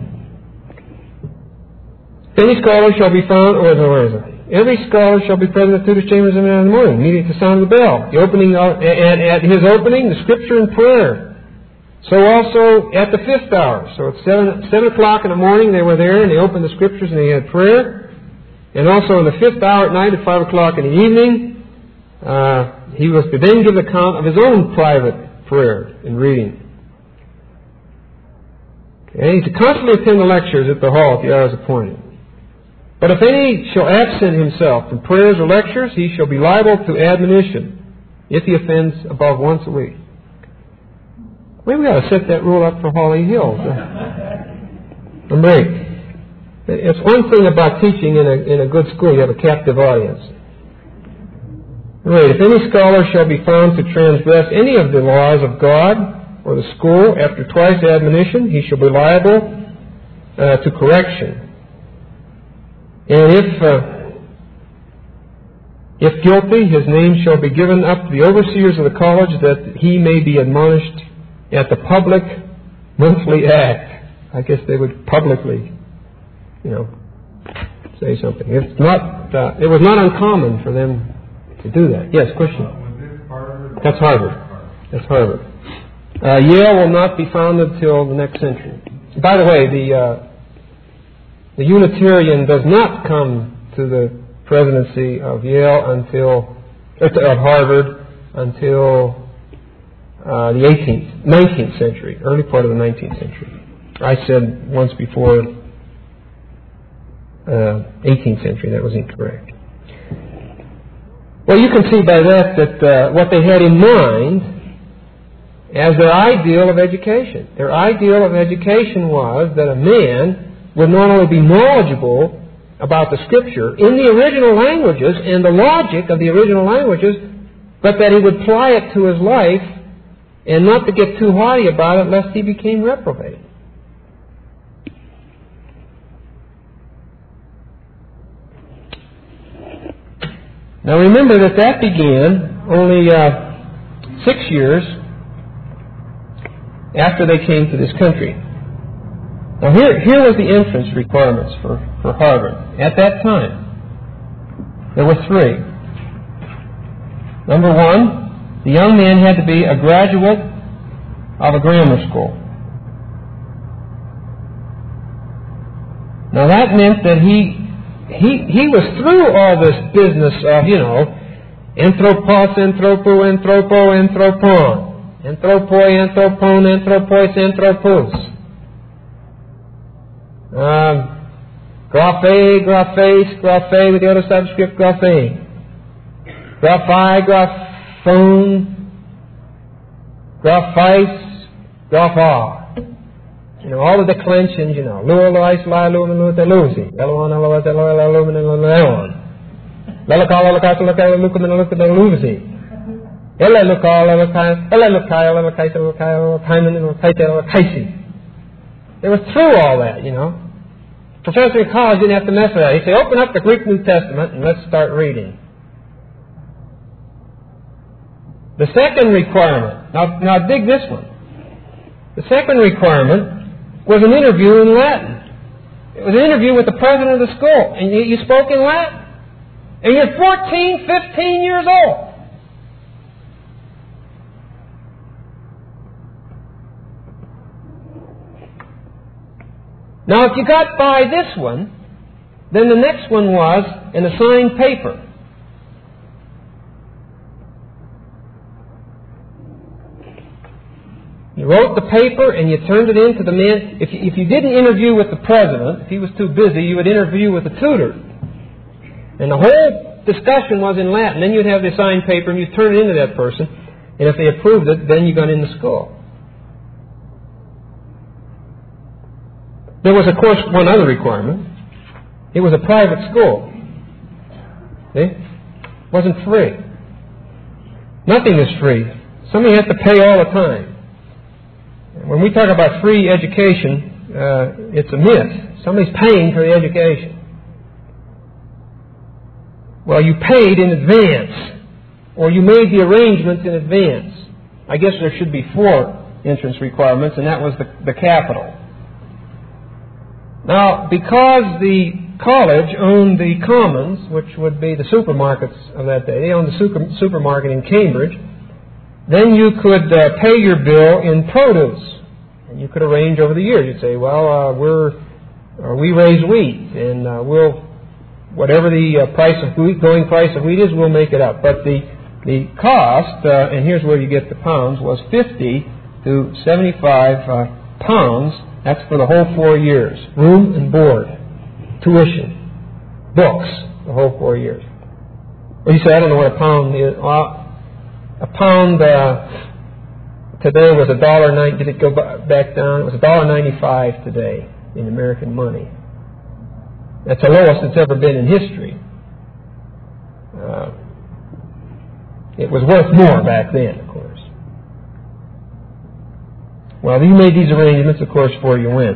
Any scholar shall be found, or where is it? Every scholar shall be present at tutor's chambers in the morning, immediately at the sound of the bell. The opening of, and at his opening, the Scripture and prayer. So also at the fifth hour. So at seven, seven o'clock in the morning they were there and they opened the Scriptures and they had prayer. And also in the fifth hour at night at five o'clock in the evening, uh, he was to then give account of his own private prayer and reading. Okay, he's to constantly attend the lectures at the hall at the hours appointed. But if any shall absent himself from prayers or lectures, he shall be liable to admonition if he offends above once a week. Maybe we ought to set that rule up for Holly Hills. Number eight. It's one thing about teaching in a, in a good school, you have a captive audience. Number eight. If any scholar shall be found to transgress any of the laws of God or the school after twice admonition, he shall be liable uh, to correction. And if uh, if guilty, his name shall be given up to the overseers of the college, that he may be admonished at the public monthly act. I guess they would publicly, you know, say something. It's not. Uh, it was not uncommon for them to do that. Yes, question. That's Harvard. That's Harvard. Uh, Yale will not be founded till the next century. By the way, the uh, The Unitarian does not come to the presidency of Yale until, of Harvard, until uh, the eighteenth, nineteenth century, early part of the nineteenth century. I said once before uh, eighteenth century, that was incorrect. Well, you can see by that that uh, what they had in mind as their ideal of education. Their ideal of education was that a man would not only be knowledgeable about the Scripture in the original languages and the logic of the original languages, but that he would apply it to his life and not to get too haughty about it lest he became reprobate. Now remember that that began only uh, six years after they came to this country. Now here, here was the entrance requirements for, for Harvard. At that time, there were three. Number one, the young man had to be a graduate of a grammar school. Now that meant that he he he was through all this business of, you know, anthropos, anthropo, anthropo, anthropon, anthropoi, anthropon, anthropois, anthropos. Um, graphe, graphes, graphe with the other subscript, graphe. Graphi, graphone, graphice, grapha. You know, all of the declensions, you know. Lua, lois, la, lumen, luta, lusi. Eloan, eloas, eloa, lumen, eloan. Lelakal, elakal, elakal, lukum, and lukum, and lusi. Ele lukal, elakal, ele lukal, elakais, elakal, elakaiman, elakaita, elakaisi. They were through all that, you know. Professor in college didn't have to mess with that. He'd say, open up the Greek New Testament and let's start reading. The second requirement, now, now dig this one. The second requirement was an interview in Latin. It was an interview with the president of the school, and you, you spoke in Latin. And you're fourteen, fifteen years old. Now, if you got by this one, then the next one was an assigned paper. You wrote the paper and you turned it in to the man. If you, if you didn't interview with the president, if he was too busy, you would interview with the tutor. And the whole discussion was in Latin. Then you'd have the assigned paper and you'd turn it into that person. And if they approved it, then you got into school. There was, of course, one other requirement. It was a private school. See? It wasn't free. Nothing is free. Somebody has to pay all the time. When we talk about free education, uh, it's a myth. Somebody's paying for the education. Well, you paid in advance, or you made the arrangements in advance. I guess there should be four entrance requirements, and that was the, the capital. Now, because the college owned the commons, which would be the supermarkets of that day, they owned the super, supermarket in Cambridge, then you could uh, pay your bill in produce. And you could arrange over the years. You'd say, well, uh, we're, uh, we raise wheat, and uh, we'll, whatever the uh, price of wheat, going price of wheat is, we'll make it up. But the, the cost, uh, and here's where you get the pounds, was fifty to seventy-five uh, pounds. That's for the whole four years. Room and board, tuition, books, the whole four years. Well, you say, I don't know what a pound is. Well, a pound uh, today was a dollar ninety. Did it go back down? It was a dollar ninety-five today in American money. That's the lowest it's ever been in history. Uh, it was worth more back then, of course. Well, you made these arrangements, of course, before you went.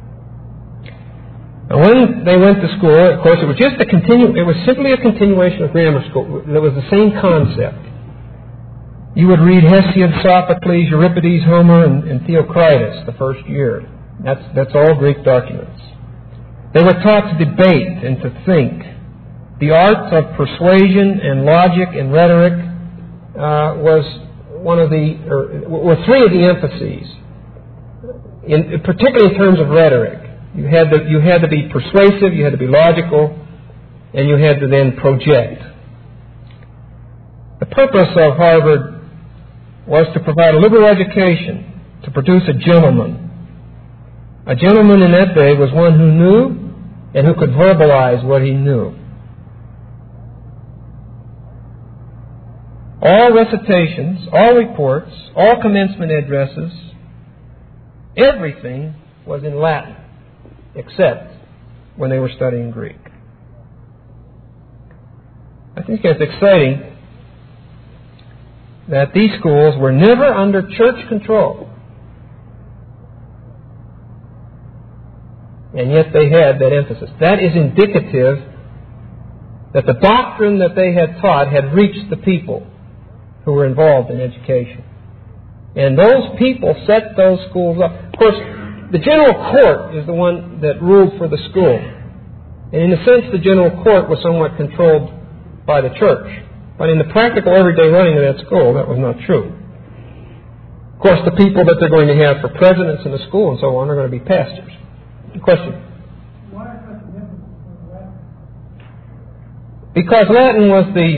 And when they went to school, of course, it was just a continu- It was simply a continuation of grammar school. It was the same concept. You would read Hesiod, Sophocles, Euripides, Homer, and, and Theocritus the first year. That's, that's all Greek documents. They were taught to debate and to think. The arts of persuasion and logic and rhetoric uh, was one of the, or, were three of the emphases, in, particularly in terms of rhetoric. You had, to, you had to be persuasive, you had to be logical, and you had to then project. The purpose of Harvard was to provide a liberal education, to produce a gentleman. A gentleman in that day was one who knew and who could verbalize what he knew. All recitations, all reports, all commencement addresses, everything was in Latin, except when they were studying Greek. I think that's exciting that these schools were never under church control. And yet they had that emphasis. That is indicative that the doctrine that they had taught had reached the people who were involved in education. And those people set those schools up. Of course, the general court is the one that ruled for the school. And in a sense, the general court was somewhat controlled by the church. But in the practical, everyday running of that school, that was not true. Of course, the people that they're going to have for presidents in the school and so on are going to be pastors. Question? Why is such a difference between Latin? Because Latin was the...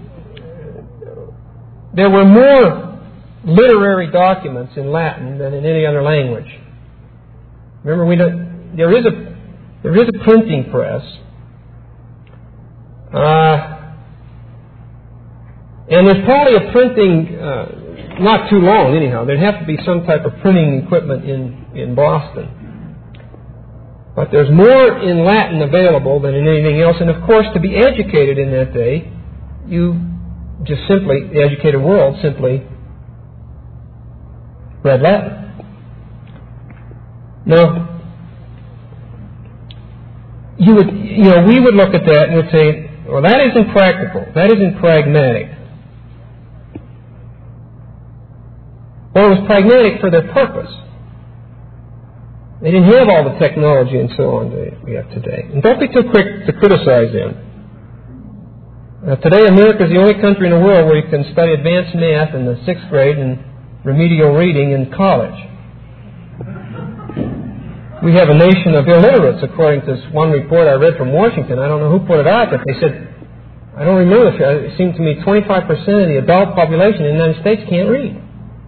There were more literary documents in Latin than in any other language. Remember, we don't, there is a there is a printing press, uh, and there's probably a printing uh, not too long anyhow. There'd have to be some type of printing equipment in in Boston. But there's more in Latin available than in anything else. And of course, to be educated in that day, you just simply, the educated world simply read Latin. Now, you would, you know, we would look at that and would say, well, that isn't practical. That isn't pragmatic. Well, it was pragmatic for their purpose. They didn't have all the technology and so on that we have today. And don't be too quick to criticize them. Uh, today, America is the only country in the world where you can study advanced math in the sixth grade and remedial reading in college. We have a nation of illiterates, according to this one report I read from Washington. I don't know who put it out, but they said, I don't remember, it seemed to me twenty-five percent of the adult population in the United States can't read.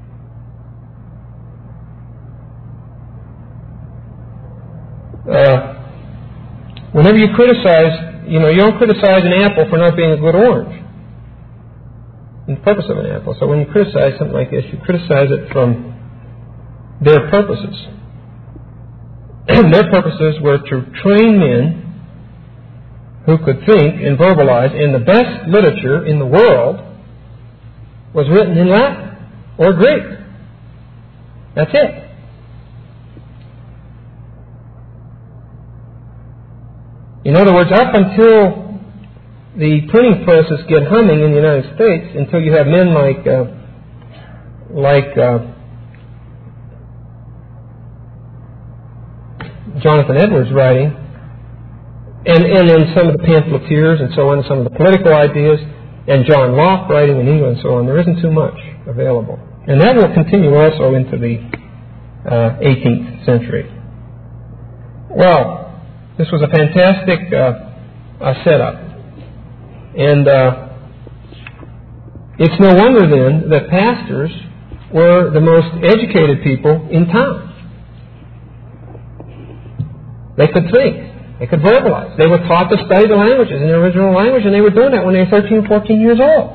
Uh, whenever you criticize, you know, you don't criticize an apple for not being a good orange. The purpose of an apple. So when you criticize something like this, you criticize it from their purposes. Their purposes were to train men who could think and verbalize, and the best literature in the world was written in Latin or Greek. That's it. In other words, up until the printing presses get humming in the United States, until you have men like uh, like uh, Jonathan Edwards writing, and, and then some of the pamphleteers and so on, some of the political ideas, and John Locke writing in England and so on, there isn't too much available. And that will continue also into the uh, eighteenth century. Well, this was a fantastic uh, uh, setup. And uh, it's no wonder then that pastors were the most educated people in town. They could think. They could verbalize. They were taught to study the languages in their original language, and they were doing that when they were thirteen, fourteen years old.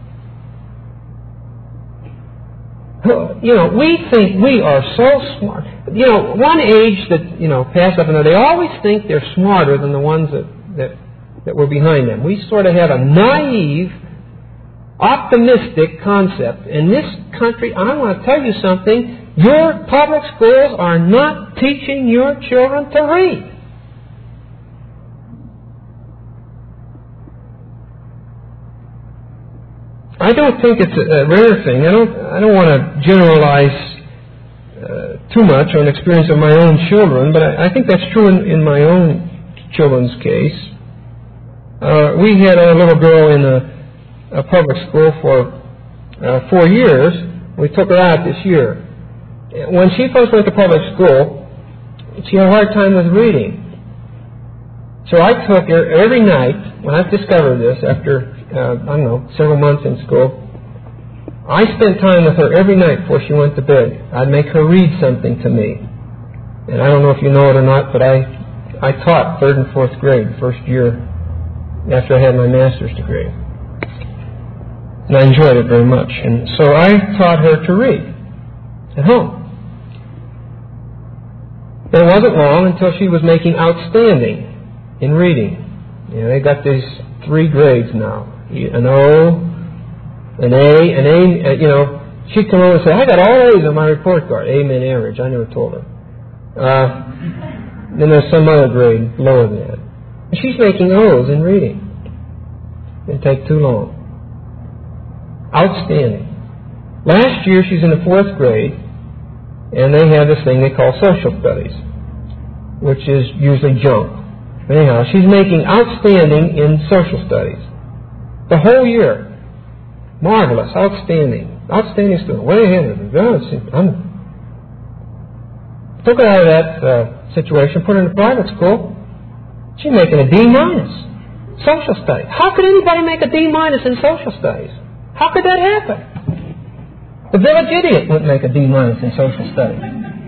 You know, we think we are so smart. You know, one age that, you know, passed up another, they always think they're smarter than the ones that, that, that were behind them. We sort of have a naive, optimistic concept. In this country, I want to tell you something, your public schools are not teaching your children to read. I don't think it's a rare thing. I don't. I don't want to generalize uh, too much on the experience of my own children, but I, I think that's true in, in my own children's case. Uh, we had a little girl in a, a public school for uh, four years. We took her out this year. When she first went to public school, she had a hard time with reading. So I took her every night, when I discovered this after, uh, I don't know, several months in school, I spent time with her every night before she went to bed. I'd make her read something to me. And I don't know if you know it or not, but I, I taught third and fourth grade, first year after I had my master's degree. And I enjoyed it very much. And so I taught her to read at home. But it wasn't long until she was making outstanding in reading. You know, they got these three grades now. An O, An A, an A, uh, you know, she'd come over and say, I got all A's on my report card. Amen average. I never told her. Uh, then there's some other grade lower than that. And she's making O's in reading. Didn't take too long. Outstanding. Last year she's in the fourth grade, and they have this thing they call social studies, which is usually junk. Anyhow, she's making outstanding in social studies. The whole year. Marvelous. Outstanding. Outstanding student. Way ahead of them. I'm took her out of that uh, situation, put her in a private school. She's making a D minus. Social studies. How could anybody make a D minus in social studies? How could that happen? The village idiot wouldn't make a D minus in social studies.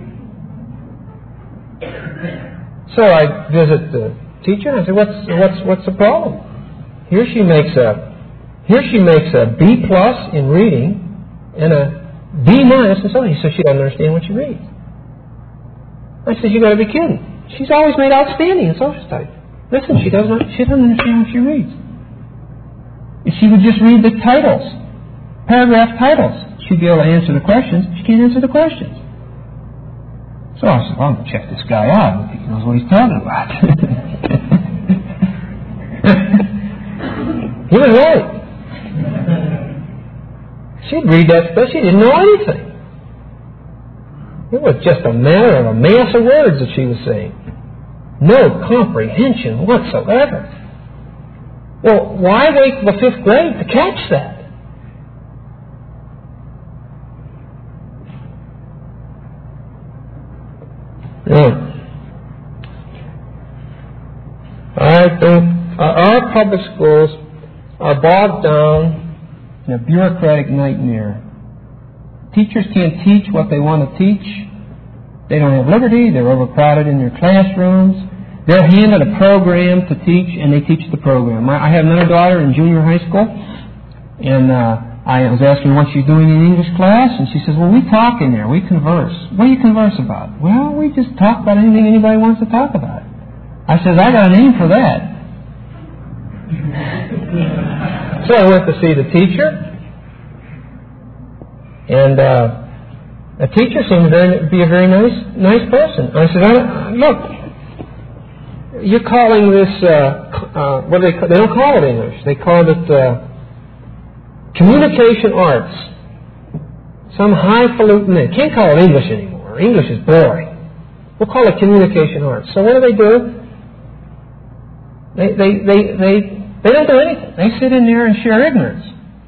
So I visit the teacher and I said, "What's what's what's the problem?" Here she makes a here she makes a B plus in reading and a D minus in social. He said she doesn't understand what she reads. I said, "You got to be kidding! She's always made outstanding in social studies. Listen, she doesn't she doesn't understand what she reads. If she would just read the titles, paragraph titles, she'd be able to answer the questions. She can't answer the questions." So I said, well, I'm going to check this guy out. He knows what he's talking about. He was right. She'd read that stuff. She didn't know anything. It was just a matter of a mass of words that she was saying. No comprehension whatsoever. Well, why wait till the fifth grade to catch that? Yeah. I think our public schools are bogged down in a bureaucratic nightmare. Teachers can't teach what they want to teach. They don't have liberty. They're overcrowded in their classrooms. They're handed a program to teach, and they teach the program. I have another daughter in junior high school, and uh, I was asking what she's doing in English class, and she says, well, we talk in there. We converse. What do you converse about? Well, we just talk about anything anybody wants to talk about. I says, I got a name for that. So I went to see the teacher, and uh, the teacher seemed to be a very nice nice person. I said, I, look, you're calling this, uh, uh, what do they call, they don't call it English. They call it uh, communication arts. Some highfalutin name. Can't call it English anymore. English is boring. We'll call it communication arts. So what do they do? They, they, they, they, they don't do anything. They sit in there and share ignorance.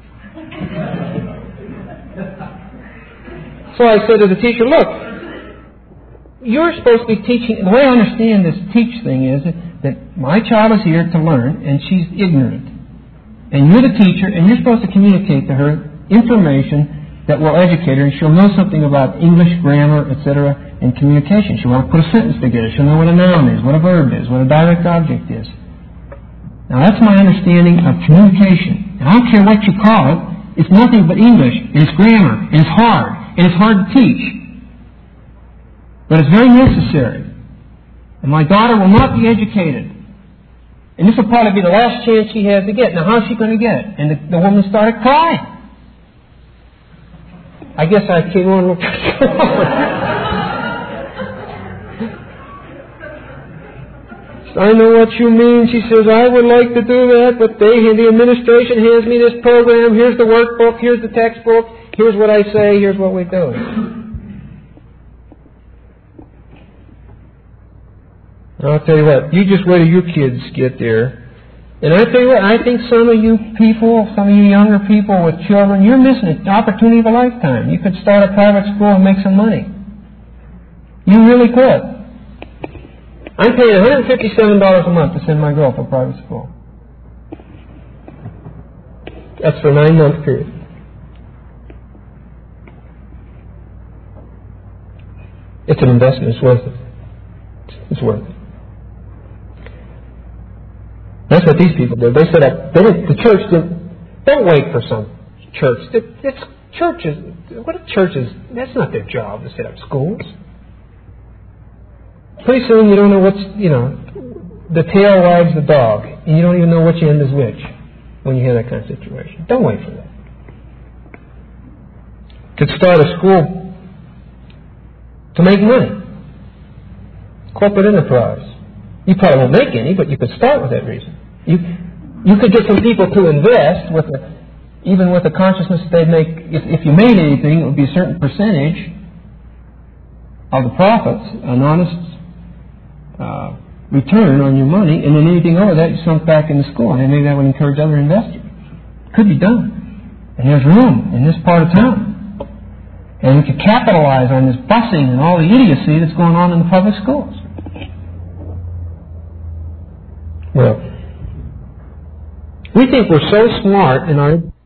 So I said to the teacher, look, you're supposed to be teaching. The way I understand this teach thing is that my child is here to learn, and she's ignorant. And you're the teacher, and you're supposed to communicate to her information that will educate her, and she'll know something about English, grammar, et cetera, and communication. She'll want to put a sentence together. She'll know what a noun is, what a verb is, what a direct object is. Now, that's my understanding of communication. And I don't care what you call it. It's nothing but English, and it's grammar, and it's hard, and it's hard to teach. But it's very necessary. And my daughter will not be educated. And this will probably be the last chance she has to get. Now, how's she going to get it? And the, the woman started crying. I guess I came on. I know what you mean. She says, I would like to do that, but they, the administration hands me this program. Here's the workbook. Here's the textbook. Here's what I say. Here's what we do. I'll tell you what, you just wait till your kids get there. And I tell you what, I think some of you people, some of you younger people with children, you're missing an opportunity of a lifetime. You could start a private school and make some money. You really could. I'm paying one hundred fifty-seven dollars a month to send my girl to private school. That's for a nine-month period. It's an investment. It's worth it. It's worth it. That's what these people did. They set up. They didn't, the church didn't. Don't wait for some church. It, it's churches. What are churches? That's not their job to set up schools. Pretty soon you don't know what's, you know, the tail wags the dog, and you don't even know which end is which when you have that kind of situation. Don't wait for that. could start a school to make money. Corporate enterprise. You probably won't make any, but you could start with that reason. You you could get some people to invest with a, even with the consciousness that they'd make, if, if you made anything, it would be a certain percentage of the profits, an honest uh, return on your money, and then anything over that you sunk back in the school, and maybe that would encourage other investors. Could be done. And there's room in this part of town. And we could capitalize on this busing and all the idiocy that's going on in the public schools. Well, we think we're so smart in our